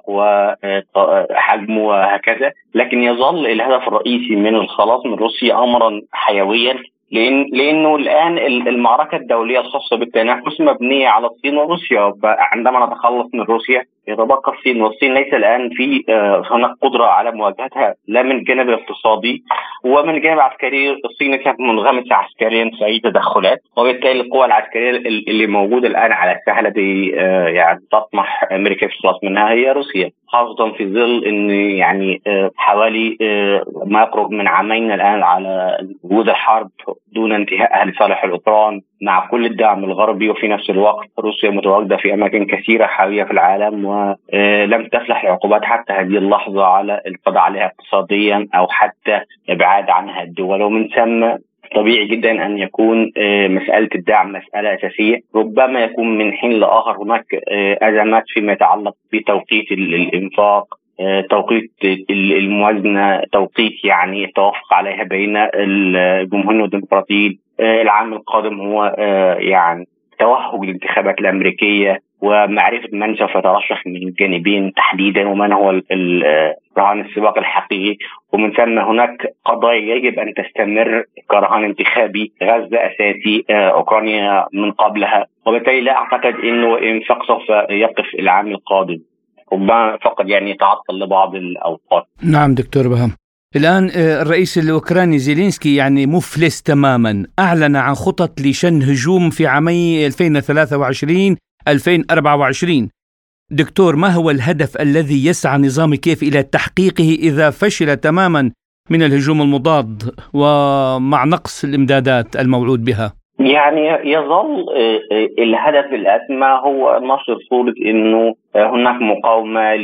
وحجمه وهكذا. لكن يظل الهدف الرئيسي من الخلاص من روسيا أمرا حيويا، لأن لأنه الآن المعركة الدولية الخاصة بالتنافس مبنية على الصين وروسيا. عندما نتخلص من روسيا يتبقى الصين، والصين ليس الآن في هناك قدرة على مواجهتها لا من الجانب الاقتصادي ومن الجانب العسكري. الصين كانت منغمسة عسكريا في أي تدخلات، وبالتالي القوى العسكرية اللي موجودة الآن على الساحة التي يعني تطمح أمريكا في الخلاص منها هي روسيا، خاصة في ظل أن يعني حوالي ما يقرب من عامين الآن على وجود الحرب دون انتهائها لصالح الأوكران مع كل الدعم الغربي، وفي نفس الوقت روسيا متواجدة في أماكن كثيرة حاوية في العالم ولم تفلح العقوبات حتى هذه اللحظة على القضاء عليها اقتصاديا أو حتى إبعاد عنها الدول. ومن ثم طبيعي جدا أن يكون مسألة الدعم مسألة أساسية. ربما يكون من حين لآخر هناك أزمات فيما يتعلق بتوقيت الإنفاق، توقيت الموازنة، توقيت يعني التوافق عليها بين الجمهوريين والديمقراطيين. العام القادم هو يعني توهج الانتخابات الأمريكية ومعرفة من سوف يترشح من الجانبين تحديدا ومن هو رهان السباق الحقيقي. ومن ثم هناك قضايا يجب أن تستمر كرهان انتخابي. غزة أساسي، أوكرانيا من قبلها، وبالتالي لا أعتقد أنه الإنفاق سوف يقف العام القادم، ربما فقط يعني يتعطل لبعض الأوقات. نعم دكتور بهام. الآن الرئيس الأوكراني زيلينسكي يعني مفلس تماما، أعلن عن خطط لشن هجوم في عامي ألفين وثلاثة وعشرين ألفين وأربعة وعشرين. دكتور، ما هو الهدف الذي يسعى نظام كييف إلى تحقيقه إذا فشل تماما من الهجوم المضاد ومع نقص الإمدادات الموعود بها؟ يعني يظل الهدف الأسمى هو نشر صورة إنه هناك مقاومة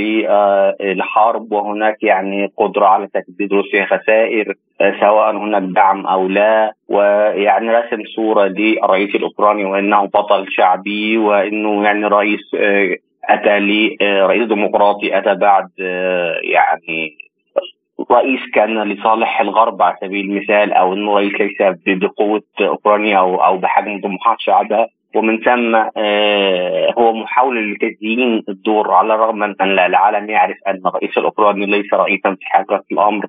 للحرب وهناك يعني قدرة على تسديد روسيا خسائر سواء هناك دعم أو لا، ويعني رسم صورة للرئيس الأوكراني وإنه بطل شعبي وإنه يعني رئيس أتى لرئيس ديمقراطي أتى بعد يعني رئيس كان لصالح الغرب على سبيل المثال، أو إنه رئيس ليس بقوة أوكرانيا أو أو بحجم طموحات شعبها. ومن ثم هو محاولة لتزيين الدور، على الرغم من أن العالم يعرف أن الرئيس الأوكراني ليس رئيسا في حقيقة الأمر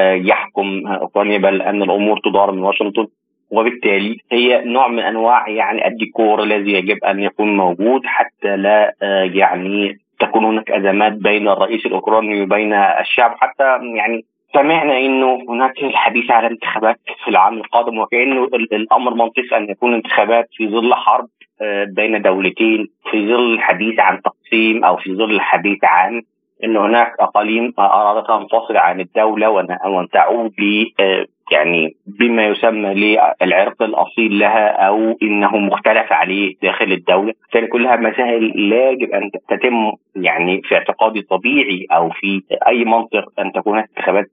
يحكم أوكرانيا، بل أن الأمور تدار من واشنطن. وبالتالي هي نوع من أنواع يعني الديكور الذي يجب أن يكون موجود حتى لا يعني تكون هناك أزمات بين الرئيس الأوكراني وبين الشعب. حتى يعني سمعنا إنه هناك الحديث على انتخابات في العام القادم، وكأنه الأمر منطقي أن يكون انتخابات في ظل حرب بين دولتين، في ظل الحديث عن تقسيم أو في ظل الحديث عن أن هناك أقاليم أرادت أن تنفصل عن الدولة وأن تعود ل يعني بما يسمى للعرق الأصيل لها أو إنه مختلف عليه داخل الدولة. فإن كلها مسائل لا يجب أن تتم يعني في اعتقادي طبيعي أو في أي منطق أن تكون انتخابات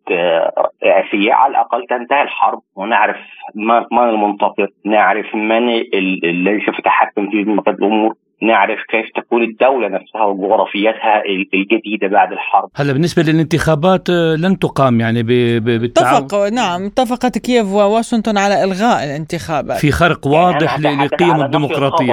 رئاسية. على الأقل تنتهي الحرب ونعرف من المنتصر، نعرف من الذي سوف يتحكم في مقادير الأمور، نعرف كيف تكون الدولة نفسها وجغرافيتها الجديدة بعد الحرب. هلا بالنسبة للانتخابات لن تقام يعني بالتعاون. اتفق نعم اتفقت كييف وواشنطن على إلغاء الانتخابات في خرق واضح يعني لقيم الديمقراطية.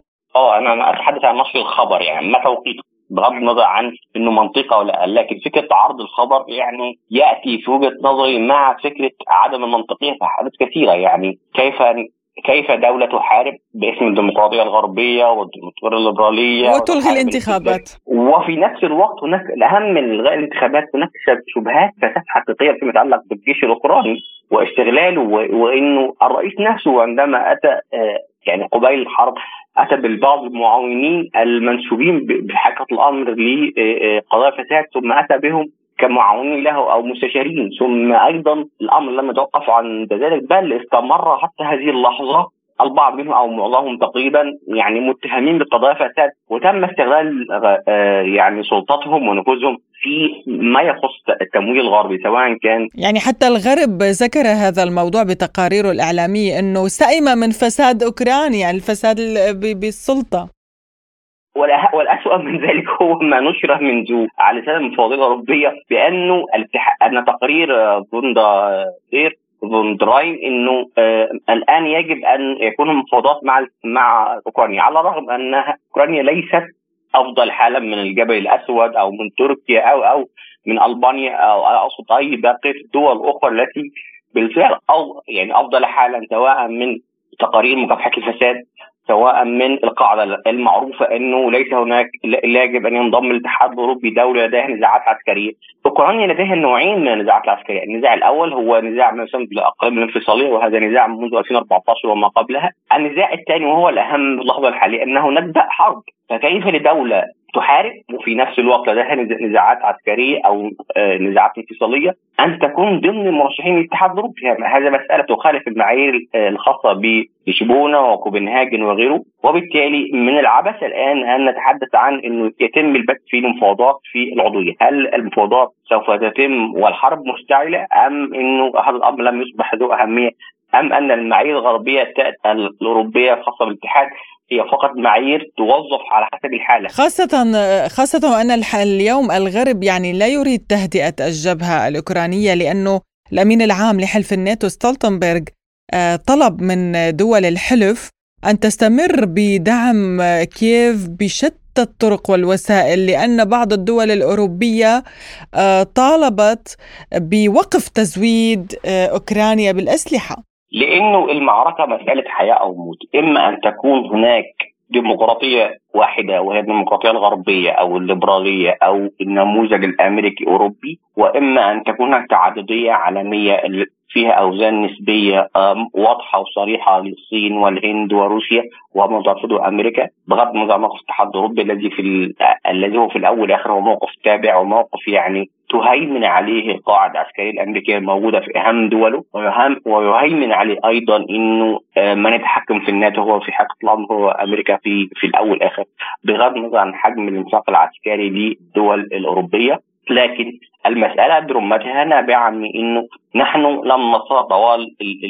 اه أنا أتحدث عن نشر الخبر، يعني ما توقيته بغض النظر عن إنه منطقة ولا لا، لكن فكرة عرض الخبر يعني يأتي في وجهة نظري مع فكرة عدم المنطقية في حالات كثيرة. يعني كيف كيف دولة تحارب باسم الديمقراطية الغربية والديمقراطية الليبرالية وتلغي الانتخابات، وفي نفس الوقت هناك الأهم من إلغاء الانتخابات هناك شبهات فساد حقيقية فيما يتعلق بالجيش الأوكراني واستغلاله، وإنه الرئيس نفسه عندما أتى يعني قبيل الحرب أتى بالبعض المعاونين المنسوبين بحقيقة الأمر لقضايا فساد، ثم أتى بهم كمعاونين له أو مستشارين، ثم أيضا الأمر لم يتوقف عن ذلك بل استمر حتى هذه اللحظة. البعض منهم أو معظمهم تقريبا يعني متهمين بقضايا فساد، وتم استغلال يعني سلطتهم ونفوذهم في ما يخص التمويل الغربي سواء كان يعني حتى الغرب ذكر هذا الموضوع بتقاريره الإعلامية أنه سئم من فساد أوكرانيا، الفساد بالسلطة. والأسوأ من ذلك هو ما نشر منذ على لسان المفوضية الأوروبية بأنه أن تقرير بوندا فون دراين انه آه الان يجب ان يكون المفاوضات مع مع اوكرانيا، على الرغم انها اوكرانيا ليست افضل حالا من الجبل الاسود او من تركيا او او من البانيا او اقصد اي باقي الدول الاخرى التي بالفعل او يعني افضل حالا، سواء من تقارير مكافحه الفساد، سواء من القاعده المعروفه انه ليس هناك لا يجب ان ينضم الاتحاد الاوروبي دوله لديها نزاعات عسكريه. اوكرانيا لديها نوعين من النزاعات العسكريه، النزاع الاول هو نزاع ما يسمى بالاقاليم الانفصاليه، وهذا نزاع منذ ألفين وأربعة عشر وما قبلها. النزاع الثاني وهو الاهم في اللحظه الحاليه انه نبدا حرب، فكيف لدوله تحارب وفي نفس الوقت لديها نزاعات عسكريه او نزاعات انفصاليه ان تكون ضمن مرشحين الاتحاد الاوروبي؟ هذا مساله تخالف المعايير الخاصه بلشبونه وكوبنهاجن وغيره، وبالتالي من العبث الان ان نتحدث عن انه يتم البت في المفاوضات في العضويه. هل المفاوضات سوف تتم والحرب مشتعله، ام انه هذا الامر لم يصبح ذو اهميه، ام ان المعايير الغربيه الاوروبيه الخاصه بالاتحاد هي فقط معايير توظف على حسب الحالة؟ خاصة خاصة وأن اليوم الغرب يعني لا يريد تهدئة الجبهة الأوكرانية، لأنه الأمين العام لحلف الناتو ستولتنبرغ طلب من دول الحلف أن تستمر بدعم كييف بشتى الطرق والوسائل، لأن بعض الدول الأوروبية طالبت بوقف تزويد أوكرانيا بالأسلحة. لأنه المعركة مسألة حياة أو موت، إما أن تكون هناك ديمقراطية واحدة وهي الديمقراطية الغربية أو الليبرالية أو النموذج الأمريكي أوروبي، وإما أن تكون هناك تعددية عالمية فيها أوزان نسبية واضحة وصريحة للصين والهند وروسيا وما ترفضه أمريكا، بغض النظر عن موقف الاتحاد الأوروبي الذي في ال... الذي هو في الأول والآخر هو موقف تابع وموقف يعني تهيمن عليه القاعدة العسكرية الأمريكية الموجودة في أهم دوله، ويهم ويهيمن عليه أيضا إنه من يتحكم في الناتو هو في حقيقة الأمر هو أمريكا في في الأول والآخر، بغض النظر عن حجم الانفاق العسكري للدول الأوروبية. لكن المسألة برمتها نابعة من إنه نحن لم نستطع طوال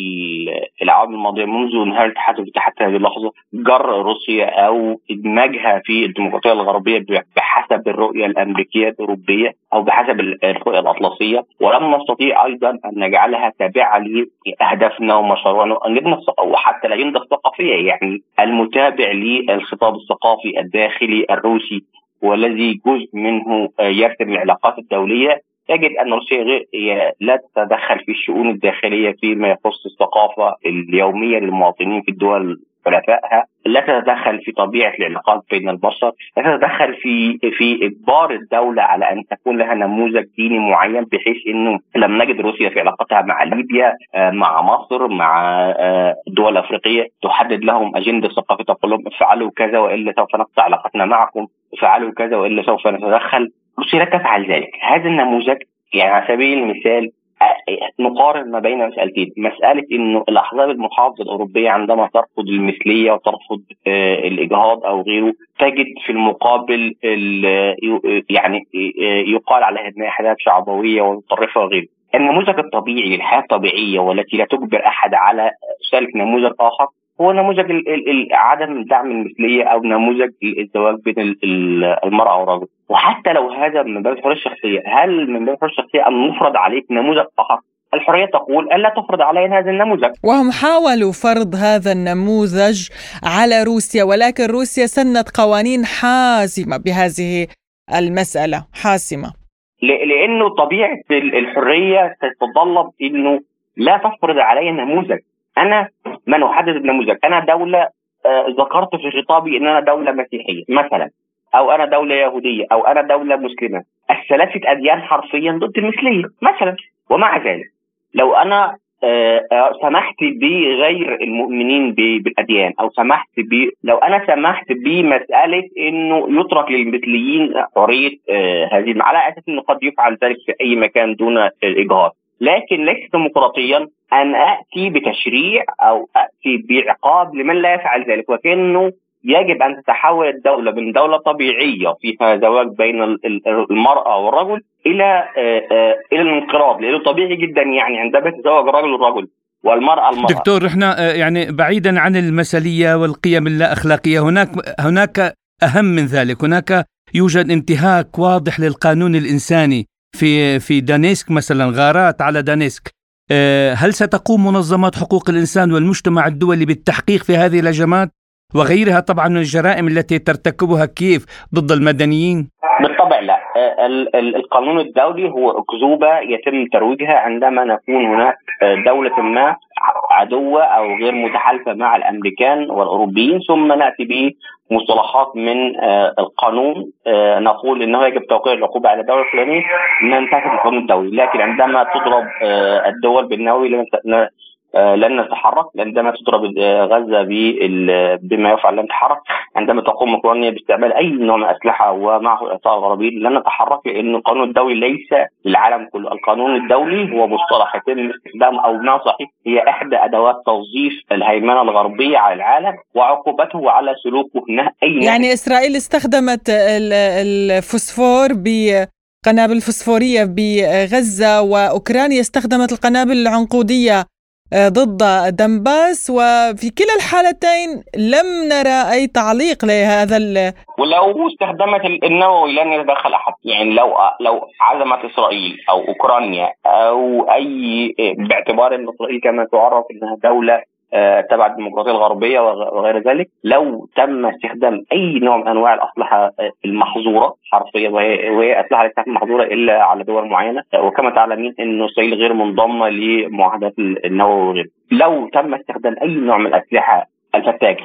الأعوام الماضية منذ نهاية الاتحاد حتى هذه اللحظة جر روسيا أو إدماجها في الديمقراطية الغربية بحسب الرؤية الأمريكية الأوروبية أو بحسب الرؤية الأطلسية، ولم نستطيع أيضا أن نجعلها تابعة لأهدافنا ومشروعنا وحتى الأجندة الثقافية، يعني المتابع للخطاب الثقافي الداخلي الروسي والذي جزء منه يرسم العلاقات الدولية، يجد أن روسيا لا تتدخل في الشؤون الداخلية فيما يخص الثقافة اليومية للمواطنين في الدول حلفائها، لا تتدخل في طبيعة العلاقات بين البشر، لا تتدخل في في إجبار الدولة على أن تكون لها نموذج ديني معين، بحيث إنه لم نجد روسيا في علاقتها مع ليبيا مع مصر مع الدول الأفريقية تحدد لهم أجندة ثقافية تقول لهم افعلوا كذا وإلا سوف نقطع علاقتنا معكم، افعلوا كذا وإلا سوف نتدخل. روسيا لا تفعل ذلك. هذا النموذج يعني على سبيل المثال نقارن ما بين مسألتين، مسألة إنه الأحزاب المحافظة الأوروبية عندما ترفض المثلية وترفض آه الإجهاض أو غيره تجد في المقابل يعني آه يقال عليها أنها أحزاب شعبوية ومتطرفة وغيره. النموذج الطبيعي للحياة الطبيعية والتي لا تجبر أحد على سلك نموذج آخر هو نموذج عدم دعم المثلية أو نموذج الزواج بين المرأة والرجل. وحتى لو هذا من باب الحرية الشخصية، هل من باب الحرية الشخصية أن نفرض عليك نموذج آخر؟ الحرية تقول ألا تفرض علينا هذا النموذج. وهم حاولوا فرض هذا النموذج على روسيا، ولكن روسيا سنت قوانين حاسمة بهذه المسألة، حاسمة لأنه طبيعة الحرية تتطلب أنه لا تفرض علي نموذج. أنا من أحدد النموذج؟ أنا دولة آه ذكرت في خطابي أن أنا دولة مسيحية مثلا، أو أنا دولة يهودية، أو أنا دولة مسلمة. الثلاثة أديان حرفيا ضد المثلية مثلا. ومع ذلك لو أنا آه آه سمحت بغير المؤمنين بالأديان، أو سمحت ب لو أنا سمحت بمسألة إنه يترك للمثليين حرية آه هذه على أساس إنه قد يفعل ذلك في أي مكان دون الإجهاض، لكن ليس ديمقراطيا أن أأتي بتشريع أو أأتي بعقاب لمن لا يفعل ذلك، وكأنه يجب أن تتحول الدولة من دولة طبيعية فيها زواج بين المرأة والرجل إلى إلى الانقراض، لأنه طبيعي جدا يعني عندما يتزوج الرجل الرجل والمرأة المرأة. دكتور، احنا يعني بعيدا عن المثلية والقيم اللا أخلاقية، هناك هناك أهم من ذلك، هناك يوجد انتهاك واضح للقانون الإنساني في في دانيسك مثلا، غارات على دانيسك. هل ستقوم منظمات حقوق الإنسان والمجتمع الدولي بالتحقيق في هذه الهجمات وغيرها طبعا من الجرائم التي ترتكبها كييف ضد المدنيين؟ بالطبع لا. القانون الدولي هو أكذوبة يتم ترويجها عندما نكون هناك دولة ما عدوة أو غير متحالفة مع الأمريكان والأوروبيين، ثم نأتي بمصطلحات من القانون نقول إنه يجب توقيع العقوبة على الدولة الفلانية ننتهك القانون الدولي. لكن عندما تضرب الدول بالنووي لن نتحرك، عندما تضرب غزة بما يفعل لن نتحرك، عندما تقوم اوكرانيا باستعمال اي نوع من الاسلحه ومعه الاطار الغربي لن نتحرك، لان القانون الدولي ليس للعالم كله. القانون الدولي هو مصطلح يتم استخدامه او بمعنى صحيح هي احدى ادوات توظيف الهيمنه الغربيه على العالم وعقوبته على سلوكه اي. يعني اسرائيل استخدمت الفوسفور بقنابل فوسفوريه بغزه، واوكرانيا استخدمت القنابل العنقوديه ضد دنباس، وفي كلا الحالتين لم نرى أي تعليق لهذا ال... ولو استخدمت النووي لن يتدخل أحد. يعني لو لو عزمت إسرائيل أو أوكرانيا أو أي، باعتبار أن إسرائيل كما تعرف أنها دولة تبع الديمقراطية الغربية وغير ذلك، لو تم استخدام أي نوع من أنواع الأسلحة المحظورة حرفيا، وهي أسلحة ليست محظورة إلا على دول معينة، وكما تعلمين أن إسرائيل غير منضمة لمعاهدات النووي وغيره، لو تم استخدام أي نوع من الأسلحة الفتاكة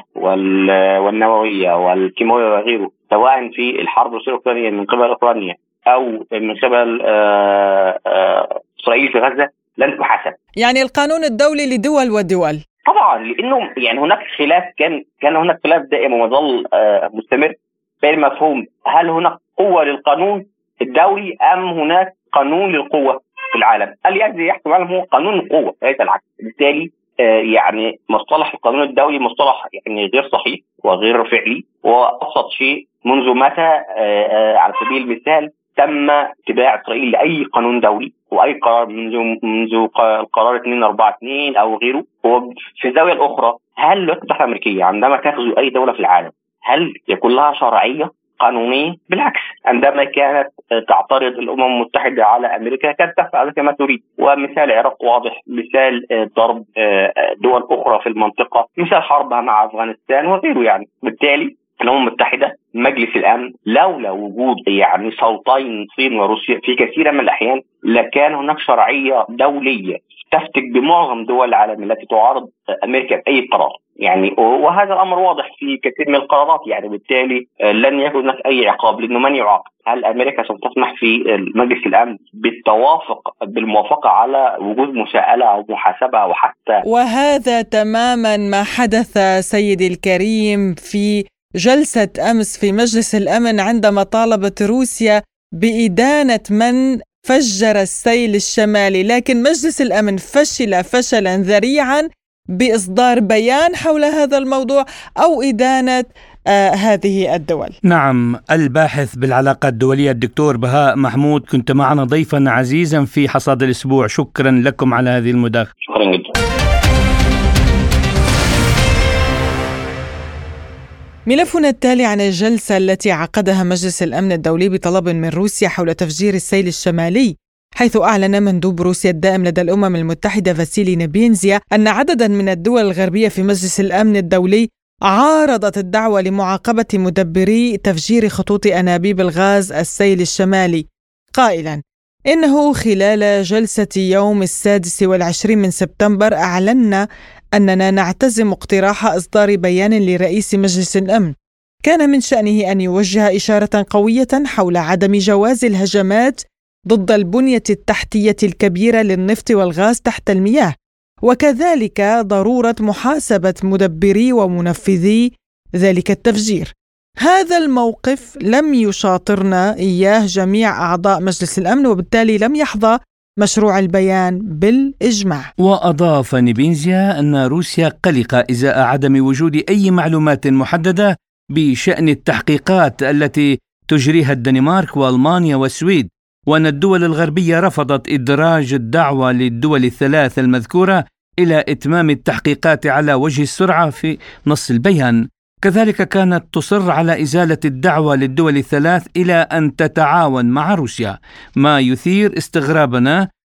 والنووية والكيماوية وغيره، سواء في الحرب الروسية من قبل أوكرانيا أو من قبل إسرائيل في غزة، لن تحاسب. يعني القانون الدولي لدول ودول طبعا، لانه يعني هناك خلاف، كان كان هناك خلاف دائم ومظل آه مستمر بين مفهوم هل هناك قوه للقانون الدولي ام هناك قانون للقوه في العالم. الذي يحكم العالم هو قانون القوه ليس العكس. بالتالي آه يعني مصطلح القانون الدولي مصطلح يعني غير صحيح وغير فعلي، وابسط شيء منذ متى آه آه على سبيل المثال تم اتباع اسرائيل لاي قانون دولي واي قرار منذ منذ القرار اثنين أربعة اثنين او غيره. وفي الزاويه الاخرى، هل الولايات المتحده الامريكيه عندما تغزو اي دوله في العالم هل يكون لها شرعيه قانونيه؟ بالعكس، عندما كانت تعترض الامم المتحده على امريكا كانت تفعل كما تريد، ومثال العراق واضح، مثال ضرب دول اخرى في المنطقه، مثال حربها مع افغانستان وغيره. يعني بالتالي الأمم المتحدة مجلس الأمن لولا وجود يعني صوتين الصين وروسيا في كثير من الأحيان لكان هناك شرعية دولية تفتك بمعظم دول العالم التي تعارض أمريكا بأي قرار. يعني وهذا الأمر واضح في كثير من القرارات. يعني بالتالي لن يكون هناك أي عقاب، لأنه من يعاقب؟ هل أمريكا ستسمح في مجلس الأمن بالتوافق بالموافقة على وجود مساءلة أو محاسبة أو حتى؟ وهذا تماما ما حدث سيدي الكريم في جلسة أمس في مجلس الأمن، عندما طالبت روسيا بإدانة من فجر السيل الشمالي، لكن مجلس الأمن فشل فشلا ذريعا بإصدار بيان حول هذا الموضوع أو إدانة آه هذه الدول. نعم، الباحث بالعلاقات الدولية الدكتور بهاء محمود، كنت معنا ضيفا عزيزا في حصاد الأسبوع. شكرا لكم على هذه المداخلة. شكرا جدا. ملفنا التالي عن الجلسة التي عقدها مجلس الأمن الدولي بطلب من روسيا حول تفجير السيل الشمالي، حيث أعلن مندوب روسيا الدائم لدى الأمم المتحدة فاسيلي نبينزيا أن عددا من الدول الغربية في مجلس الأمن الدولي عارضت الدعوة لمعاقبة مدبري تفجير خطوط أنابيب الغاز السيل الشمالي، قائلا إنه خلال جلسة يوم السادس والعشرين من سبتمبر أعلنا أننا نعتزم اقتراح إصدار بيان لرئيس مجلس الأمن كان من شأنه أن يوجه إشارة قوية حول عدم جواز الهجمات ضد البنية التحتية الكبيرة للنفط والغاز تحت المياه، وكذلك ضرورة محاسبة مدبري ومنفذي ذلك التفجير. هذا الموقف لم يشاطرنا إياه جميع أعضاء مجلس الأمن، وبالتالي لم يحظى مشروع البيان بالإجماع. وأضاف نبينزيا أن روسيا قلقة إزاء عدم وجود أي معلومات محددة بشأن التحقيقات التي تجريها الدنمارك وألمانيا والسويد، وأن الدول الغربية رفضت إدراج الدعوة للدول الثلاث المذكورة إلى إتمام التحقيقات على وجه السرعة في نص البيان. كذلك كانت تصر على إزالة الدعوة للدول الثلاث إلى أن تتعاون مع روسيا، ما يثير استغرابنا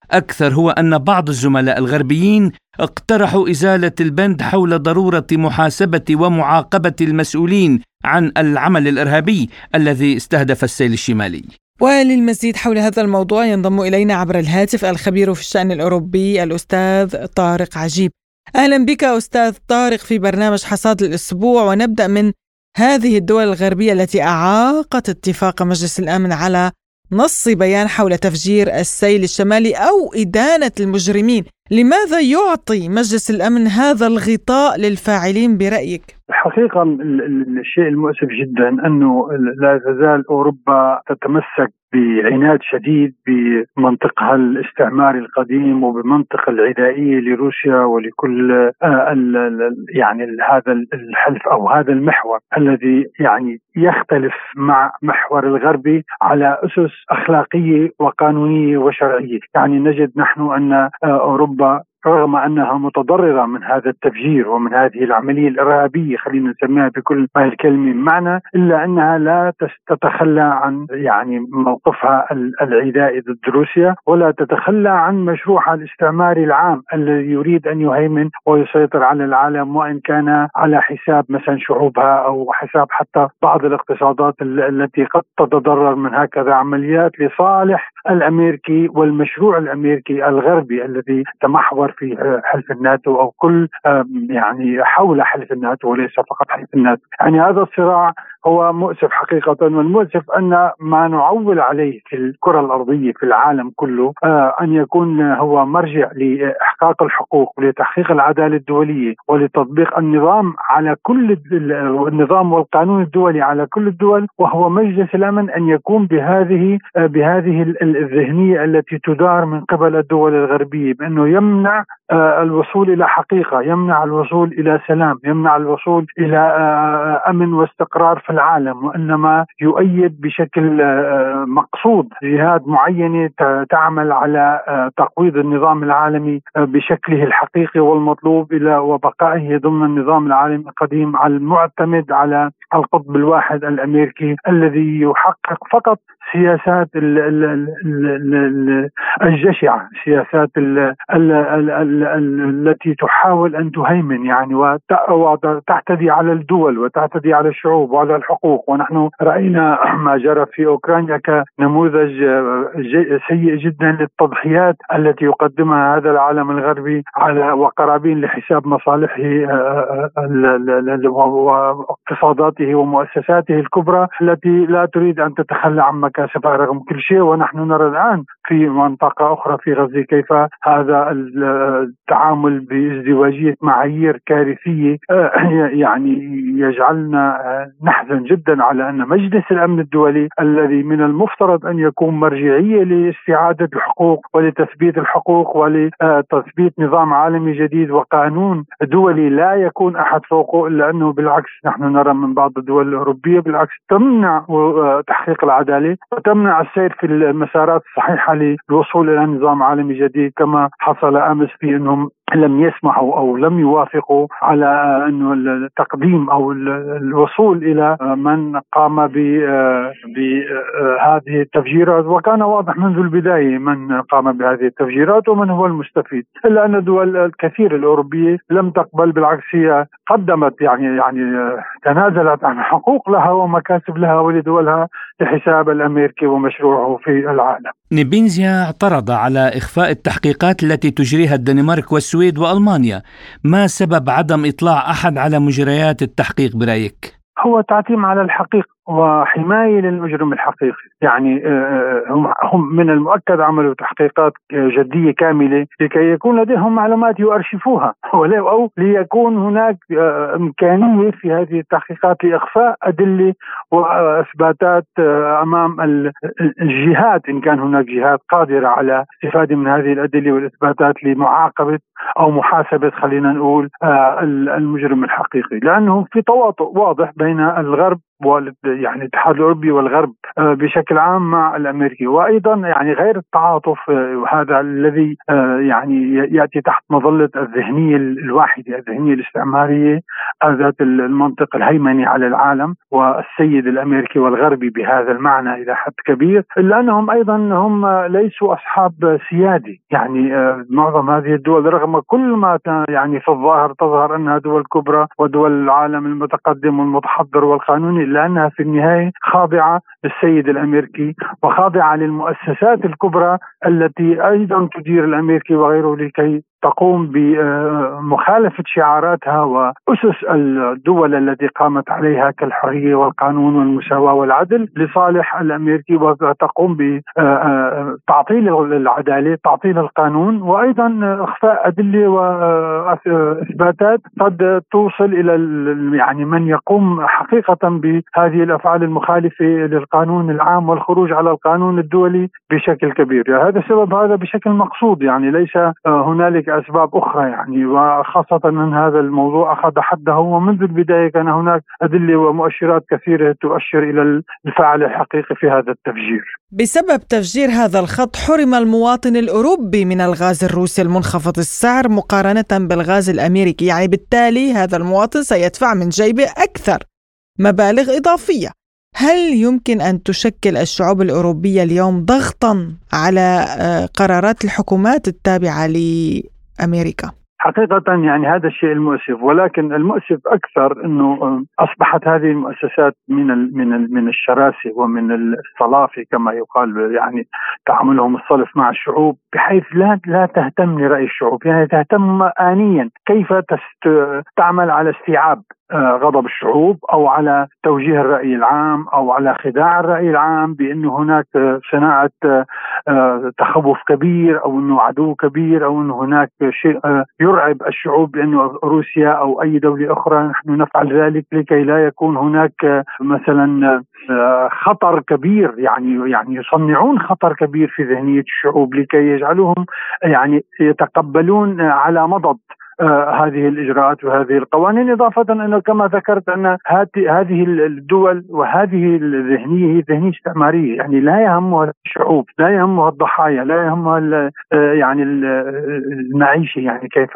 أكثر هو أن بعض الزملاء الغربيين اقترحوا إزالة البند حول ضرورة محاسبة ومعاقبة المسؤولين عن العمل الإرهابي الذي استهدف السيل الشمالي. وللمزيد حول هذا الموضوع ينضم إلينا عبر الهاتف الخبير في الشأن الأوروبي الأستاذ طارق عجيب. أهلا بك أستاذ طارق في برنامج حصاد الأسبوع، ونبدأ من هذه الدول الغربية التي أعاقت اتفاق مجلس الأمن على نص بيان حول تفجير السيل الشمالي أو إدانة المجرمين. لماذا يعطي مجلس الأمن هذا الغطاء للفاعلين برأيك؟ الحقيقة الشيء المؤسف جدا أنه لا تزال أوروبا تتمسك بعناد شديد بمنطقها الاستعماري القديم وبمنطق العدائية لروسيا ولكل يعني هذا الحلف أو هذا المحور الذي يعني يختلف مع محور الغربي على أسس أخلاقية وقانونية وشرعية. يعني نجد نحن أن أوروبا رغم أنها متضررة من هذا التفجير ومن هذه العملية الإرهابية، خلينا نسميها بكل ما الكلمة معنى، إلا أنها لا تتخلى عن يعني موقفها العدائي ضد روسيا، ولا تتخلى عن مشروعها الاستعماري العام الذي يريد أن يهيمن ويسيطر على العالم، وإن كان على حساب مثلا شعوبها أو حساب حتى بعض الاقتصادات التي قد تتضرر من هكذا عمليات لصالح الأمريكي والمشروع الأمريكي الغربي الذي تمحور في حلف الناتو أو كل يعني حول حلف الناتو وليس فقط حلف الناتو. يعني هذا الصراع هو مؤسف حقيقة، والمؤسف أن ما نعول عليه في الكرة الأرضية في العالم كله أن يكون هو مرجع لإحقاق الحقوق ولتحقيق العدالة الدولية ولتطبيق النظام على كل النظام والقانون الدولي على كل الدول، وهو مجلس الأمن أن يكون بهذه بهذه الذهنية التي تدار من قبل الدول الغربية، بأنه يمنع الوصول إلى حقيقة، يمنع الوصول إلى سلام، يمنع الوصول إلى أمن واستقرار في العالم، وإنما يؤيد بشكل مقصود جهات معينة تعمل على تقويض النظام العالمي بشكله الحقيقي والمطلوب إلى وبقائه ضمن النظام العالمي القديم المعتمد على القطب الواحد الأمريكي الذي يحقق فقط سياسات الجشعة، سياسات التي تحاول أن تهيمن يعني وتعتدي على الدول وتعتدي على الشعوب وعلى الحقوق. ونحن رأينا ما جرى في أوكرانيا كنموذج سيء جدا للتضحيات التي يقدمها هذا العالم الغربي على وقرابين لحساب مصالحه واقتصاداته ومؤسساته الكبرى التي لا تريد أن تتخلى عن مكاسبها رغم كل شيء. ونحن نرى الآن في منطقة أخرى في غزة كيف هذا التعامل بازدواجية معايير كارثية يعني يجعلنا نحزن جدا على أن مجلس الأمن الدولي الذي من المفترض أن يكون مرجعية لاستعادة الحقوق ولتثبيت الحقوق ولتثبيت نظام عالمي جديد وقانون دولي لا يكون أحد فوقه، إلا أنه بالعكس نحن نرى من بعض الدول الأوروبية بالعكس تمنع تحقيق العدالة وتمنع السير في المسارات الصحيحة للوصول إلى نظام عالمي جديد، كما حصل أمس في أنهم لم يسمحوا أو لم يوافقوا على أنه التقديم أو الوصول إلى من قام بهذه التفجيرات، وكان واضح منذ البداية من قام بهذه التفجيرات ومن هو المستفيد، إلا أن الدول الكثير الأوروبية لم تقبل، بالعكس هي قدمت يعني يعني تنازلت عن حقوق لها ومكاسب لها ولدولها لحساب الأمريكي ومشروعه في العالم. نيبينزيا اعترض على إخفاء التحقيقات التي تجريها الدنمارك والسويد وألمانيا. ما سبب عدم إطلاع أحد على مجريات التحقيق برأيك؟ هو تعتيم على الحقيقة وحماية للمجرم الحقيقي. يعني هم من المؤكد عملوا تحقيقات جدية كاملة لكي يكون لديهم معلومات يؤرشفوها، أو ليكون هناك إمكانية في هذه التحقيقات لإخفاء أدلة وإثباتات أمام الجهات، إن كان هناك جهات قادرة على استفادة من هذه الأدلة والإثباتات لمعاقبة أو محاسبة خلينا نقول المجرم الحقيقي، لأنه في تواطؤ واضح بين الغرب يعني الاتحاد الأوروبي والغرب بشكل عام مع الأمريكي، وأيضا يعني غير التعاطف، وهذا الذي يعني يأتي تحت مظلة الذهنية الواحدة، الذهنية الاستعمارية ذات المنطق الهيمني على العالم والسيد الأمريكي والغربي بهذا المعنى إلى حد كبير، إلا أنهم أيضا هم ليسوا أصحاب سيادة. يعني معظم هذه الدول رغم كل ما يعني في الظاهر تظهر أنها دول كبرى ودول العالم المتقدم والمتحضر والقانوني، إلا أنها في النهاية خاضعة للسيد الأمريكي وخاضعة للمؤسسات الكبرى التي أيضا تدير الأمريكي وغيره لكي تقوم بمخالفة شعاراتها وأسس الدول التي قامت عليها كالحرية والقانون والمساواة والعدل لصالح الأمريكي، وتقوم بتعطيل العدالة، تعطيل القانون، وأيضا إخفاء أدلة وإثباتات قد توصل إلى يعني من يقوم حقيقة بهذه الأفعال المخالفة للقانون العام والخروج على القانون الدولي بشكل كبير. يعني هذا السبب هذا بشكل مقصود، يعني ليس هنالك أسباب أخرى، يعني وخاصة أن هذا الموضوع أخذ حده ومنذ البداية كان هناك أدلة ومؤشرات كثيرة تؤشر إلى الفاعل الحقيقي في هذا التفجير. بسبب تفجير هذا الخط حرم المواطن الأوروبي من الغاز الروسي المنخفض السعر مقارنة بالغاز الأمريكي، يعني بالتالي هذا المواطن سيدفع من جيبه أكثر مبالغ إضافية. هل يمكن أن تشكل الشعوب الأوروبية اليوم ضغطا على قرارات الحكومات التابعة لأمريكا؟ حقيقة يعني هذا الشيء المؤسف، ولكن المؤسف أكثر أنه أصبحت هذه المؤسسات من من من الشراسة ومن الصلافة كما يقال، يعني تعاملهم الصلف مع الشعوب بحيث لا لا تهتم لرأي الشعوب، يعني تهتم آنيا كيف تعمل على استيعاب غضب الشعوب أو على توجيه الرأي العام أو على خداع الرأي العام بأنه هناك صناعة تخوف كبير أو أنه عدو كبير أو أنه هناك شيء يرعب الشعوب بأنه روسيا أو أي دولة أخرى نحن نفعل ذلك لكي لا يكون هناك مثلا خطر كبير، يعني يعني يصنعون خطر كبير في ذهنية الشعوب لكي يجعلوهم يعني يتقبلون على مضض آه هذه الإجراءات وهذه القوانين، إضافة أنه كما ذكرت أن هذه الدول وهذه الذهنية هي ذهنية استعمارية، يعني لا يهمها الشعوب، لا يهمها الضحايا، لا يهمها يعني المعيشة، يعني كيف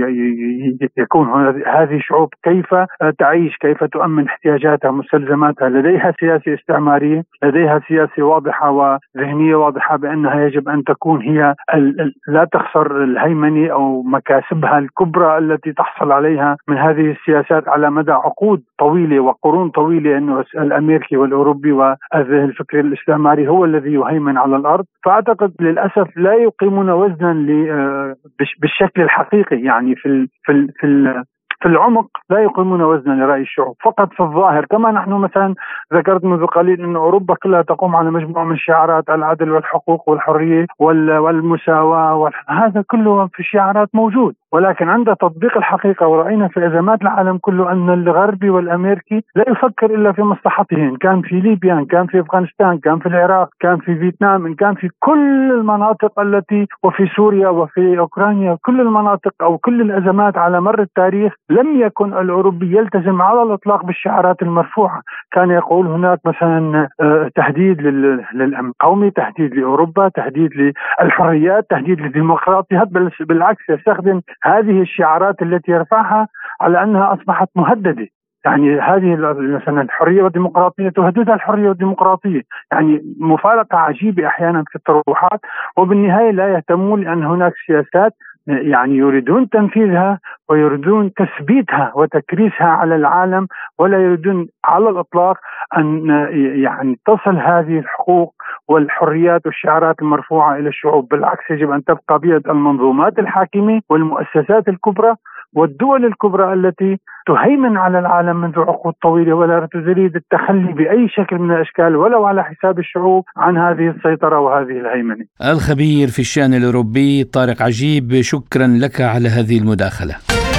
يكون هذه الشعوب كيف تعيش، كيف تؤمن احتياجاتها مستلزماتها. لديها سياسة استعمارية، لديها سياسة واضحة وذهنية واضحة بأنها يجب أن تكون هي لا تخسر الهيمنة أو مكاسبها الكبرى التي تحصل عليها من هذه السياسات على مدى عقود طويلة وقرون طويلة، أنه الأمريكي والأوروبي والفكر الاستعماري هو الذي يهيمن على الأرض. فأعتقد للأسف لا يقيمون وزنا بالشكل الحقيقي، يعني في في في في العمق لا يقيمون وزنا لرأي الشعوب، فقط في الظاهر. كما نحن مثلا ذكرت منذ قليل أن أوروبا كلها تقوم على مجموعة من شعارات العدل والحقوق والحرية والمساواة، هذا كله في الشعارات موجود، ولكن عند تطبيق الحقيقة ورأينا في أزمات العالم كله أن الغربي والأمريكي لا يفكر إلا في مصلحتهم، كان في ليبيا، كان في أفغانستان، كان في العراق، كان في فيتنام، كان في كل المناطق التي وفي سوريا وفي أوكرانيا، كل المناطق أو كل الأزمات على مر التاريخ لم يكن الأوروبي يلتزم على الإطلاق بالشعارات المرفوعة. كان يقول هناك مثلا تهديد للأمن القومي، تهديد لأوروبا، تهديد للحريات، تهديد للديمقراطية، بل بالعكس يستخدم هذه الشعارات التي يرفعها على أنها أصبحت مهددة. يعني هذه مثلا الحرية والديمقراطية تهددها الحرية والديمقراطية، يعني مفارقة عجيبة أحيانا في الطروحات، وبالنهاية لا يهتمون لأن هناك سياسات يعني يريدون تنفيذها ويريدون تثبيتها وتكريسها على العالم، ولا يريدون على الإطلاق أن يعني تصل هذه الحقوق والحريات والشعارات المرفوعة إلى الشعوب. بالعكس يجب أن تبقى بيد المنظومات الحاكمة والمؤسسات الكبرى والدول الكبرى التي تهيمن على العالم منذ عقود طويلة، ولا تريد التخلي بأي شكل من الأشكال ولو على حساب الشعوب عن هذه السيطرة وهذه الهيمنة. الخبير في الشأن الأوروبي طارق عجيب، شكرا لك على هذه المداخلة.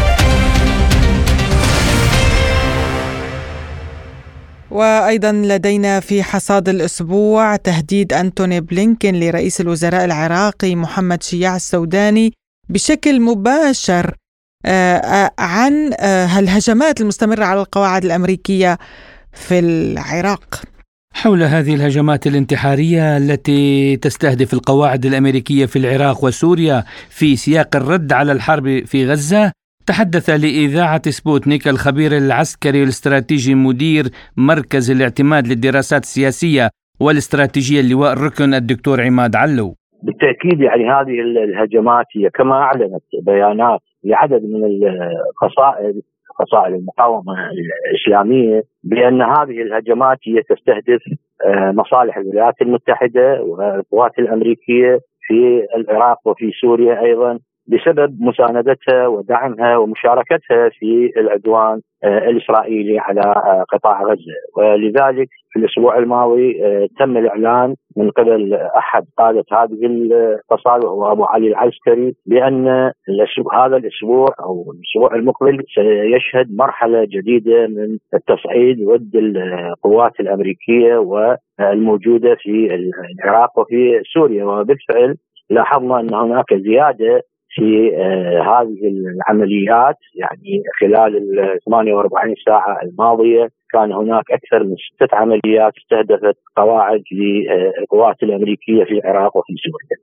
وأيضا لدينا في حصاد الأسبوع تهديد أنتوني بلينكين لرئيس الوزراء العراقي محمد شياع السوداني بشكل مباشر عن الهجمات المستمرة على القواعد الأمريكية في العراق. حول هذه الهجمات الانتحارية التي تستهدف القواعد الأمريكية في العراق وسوريا في سياق الرد على الحرب في غزة، تحدث لإذاعة سبوتنيك الخبير العسكري والاستراتيجي مدير مركز الاعتماد للدراسات السياسية والاستراتيجية اللواء الركن الدكتور عماد علو. بالتأكيد يعني هذه الهجمات هي كما أعلنت بيانات لعدد من القصائد قصائد المقاومة الإسلامية بأن هذه الهجمات هي تستهدف مصالح الولايات المتحدة والقوات الأمريكية في العراق وفي سوريا أيضا، بسبب مساندتها ودعمها ومشاركتها في العدوان الإسرائيلي على قطاع غزة. ولذلك في الأسبوع الماضي تم الإعلان من قبل أحد قادة هذه القصائد وهو أبو علي العسكري بأن هذا الأسبوع أو الأسبوع المقبل سيشهد مرحلة جديدة من التصعيد ضد القوات الأمريكية والموجودة في العراق وفي سوريا. وبالفعل لاحظنا أن هناك زيادة في آه هذه العمليات، يعني خلال ال ثمانية وأربعين ساعة الماضية كان هناك أكثر من ستة عمليات استهدفت قواعد للقوات الأمريكية في العراق وفي سوريا.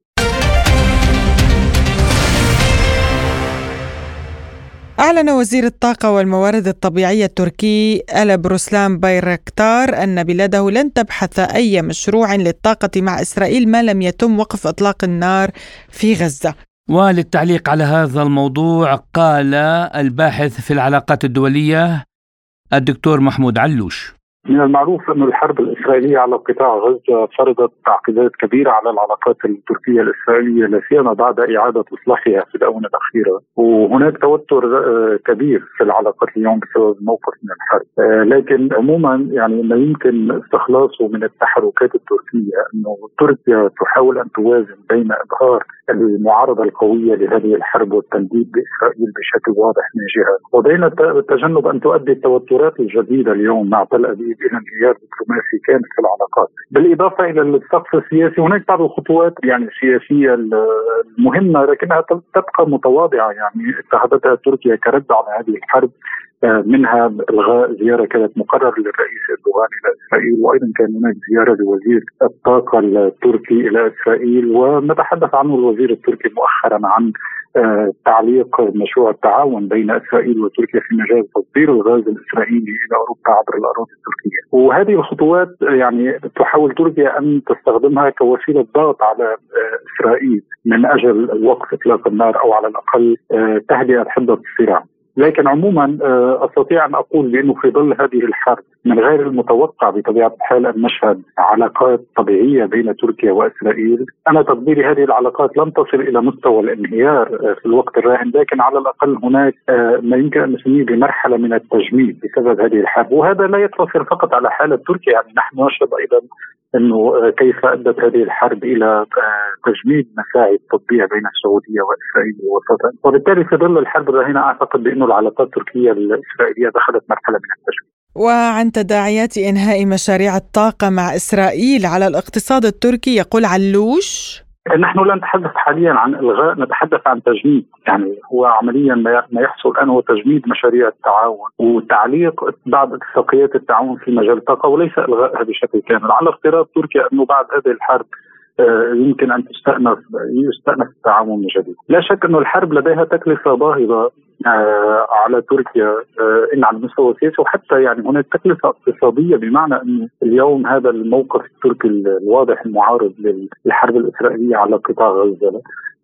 أعلن وزير الطاقة والموارد الطبيعية التركي ألبروسلان بايركتار أن بلاده لن تبحث أي مشروع للطاقة مع إسرائيل ما لم يتم وقف إطلاق النار في غزة. وللتعليق على هذا الموضوع قال الباحث في العلاقات الدولية الدكتور محمود علوش. من المعروف أن الحرب الإسرائيلية على قطاع غزة فرضت تعقيدات كبيرة على العلاقات التركية الإسرائيلية، لا سيما بعد إعادة إصلاحها في الآونة الأخيرة، وهناك توتر كبير في العلاقات اليوم بسبب الموقف من الحرب. لكن عموما يعني ما يمكن استخلاصه من التحركات التركية أنه تركيا تحاول أن توازن بين إظهار المعارضة القوية لهذه الحرب والتنديد بإسرائيل بشكل واضح من جهة، وبين التجنب أن تؤدي التوترات الجديدة اليوم مع تل أبيب إلى انهيار دبلوماسي كامل في العلاقات. بالإضافة إلى السقف السياسي هناك بعض الخطوات يعني السياسية المهمة لكنها تبقى متواضعة، يعني اتخذتها تركيا كرد على هذه الحرب، منها إلغاء زيارة كانت مقررة للرئيس أردوغان إلى إسرائيل، وأيضا كان هناك زيارة لوزير الطاقة التركي إلى إسرائيل، وما تحدث عنه الوزير التركي مؤخرا عن تعليق مشروع التعاون بين إسرائيل وتركيا في مجال تصدير الغاز الإسرائيلي إلى أوروبا عبر الأراضي التركية. وهذه الخطوات يعني تحاول تركيا أن تستخدمها كوسيلة ضغط على إسرائيل من أجل وقف إطلاق النار أو على الأقل تهدئة حدة الصراع. لكن عموما أستطيع أن أقول بأنه في ظل هذه الحرب من غير المتوقع بطبيعة الحال أن نشهد علاقات طبيعية بين تركيا وإسرائيل. أنا تقديري هذه العلاقات لم تصل إلى مستوى الانهيار في الوقت الراهن، لكن على الأقل هناك ما يمكن أن نسميه بمرحلة من التجميد بسبب هذه الحرب، وهذا لا يقتصر فقط على حالة تركيا، يعني نحن نشهد أيضا أنه كيف أدت هذه الحرب إلى تجميد مساعي التطبيع بين السعودية وإسرائيل وسطا، وبالتالي في ظل الحرب الراهنة أعتقد بأنه العلاقات التركية الإسرائيلية دخلت مرحلة من التجميد. وعن تداعيات إنهاء مشاريع الطاقة مع إسرائيل على الاقتصاد التركي يقول علوش: نحن لا نتحدث حاليا عن إلغاء، نتحدث عن تجميد. يعني هو عمليا ما يحصل الآن هو تجميد مشاريع التعاون وتعليق بعض اتفاقيات التعاون في مجال الطاقة وليس إلغائها بشكل كامل، على افتراض تركيا أنه بعد هذه الحرب يمكن أن تستأنف يستأنف التعاون من جديد. لا شك أنه الحرب لديها تكلفة باهظة على تركيا إن على المستوى السياسي، وحتى يعني هناك تكلفة اقتصادية، بمعنى أن اليوم هذا الموقف التركي الواضح المعارض للحرب الإسرائيلية على قطاع غزة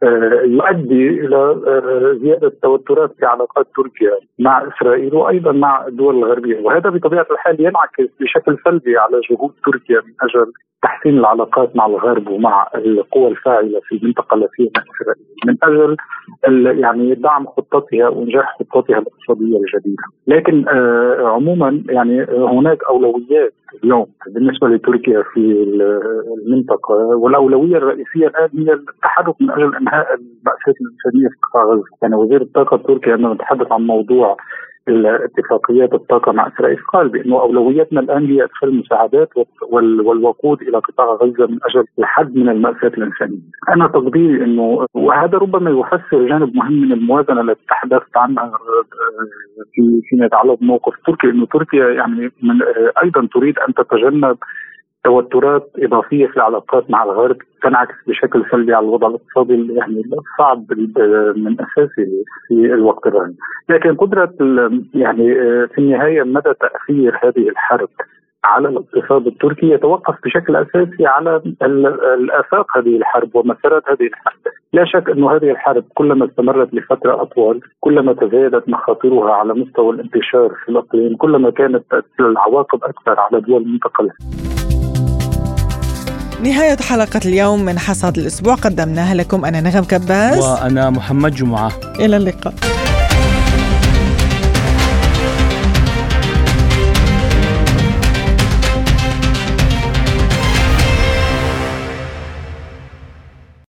يؤدي إلى زيادة التوترات في علاقات تركيا مع إسرائيل وأيضا مع الدول الغربية، وهذا بطبيعة الحال ينعكس بشكل سلبي على جهود تركيا من أجل تحسين العلاقات مع الغرب ومع القوى الفاعلة في المنطقة التي فيها إسرائيل من أجل يعني دعم خطتها ونجاح خطتها الاقتصادية الجديدة. لكن آه عموما يعني هناك أولويات اليوم بالنسبة لتركيا في المنطقة، والأولوية الرئيسية الآن هي التحرك من أجل إنهاء المأساة الإنسانية في قطاع غزة. يعني وزير الطاقة التركي عندما تحدث عن موضوع الاتفاقيات الطاقة مع إسرائيل، قال بأنه أولويتنا الآن هي إدخال المساعدات والوقود إلى قطاع غزة من أجل الحد من المأساة الإنسانية. أنا تقديري أنه وهذا ربما يفسر جانب مهم من الموازنة التي تحدثت عنها في فيما يتعلق بموقف تركيا، أنه تركيا يعني من أيضا تريد أن تتجنب توترات إضافية في العلاقات مع الغرب تنعكس بشكل سلبي على الوضع الاقتصادي يعني الصعب من أساسه في الوقت الراهن. لكن قدرة يعني في النهاية مدى تأثير هذه الحرب على الاقتصاد التركي يتوقف بشكل أساسي على الآفاق هذه الحرب ومسارات هذه الحرب. لا شك أن هذه الحرب كلما استمرت لفترة أطول كلما تزايدت مخاطرها على مستوى الانتشار في الإقليم، كلما كانت العواقب أكثر على دول المنطقة. نهاية حلقة اليوم من حصاد الأسبوع قدمناها لكم أنا نغم كباس وأنا محمد جمعة. إلى اللقاء.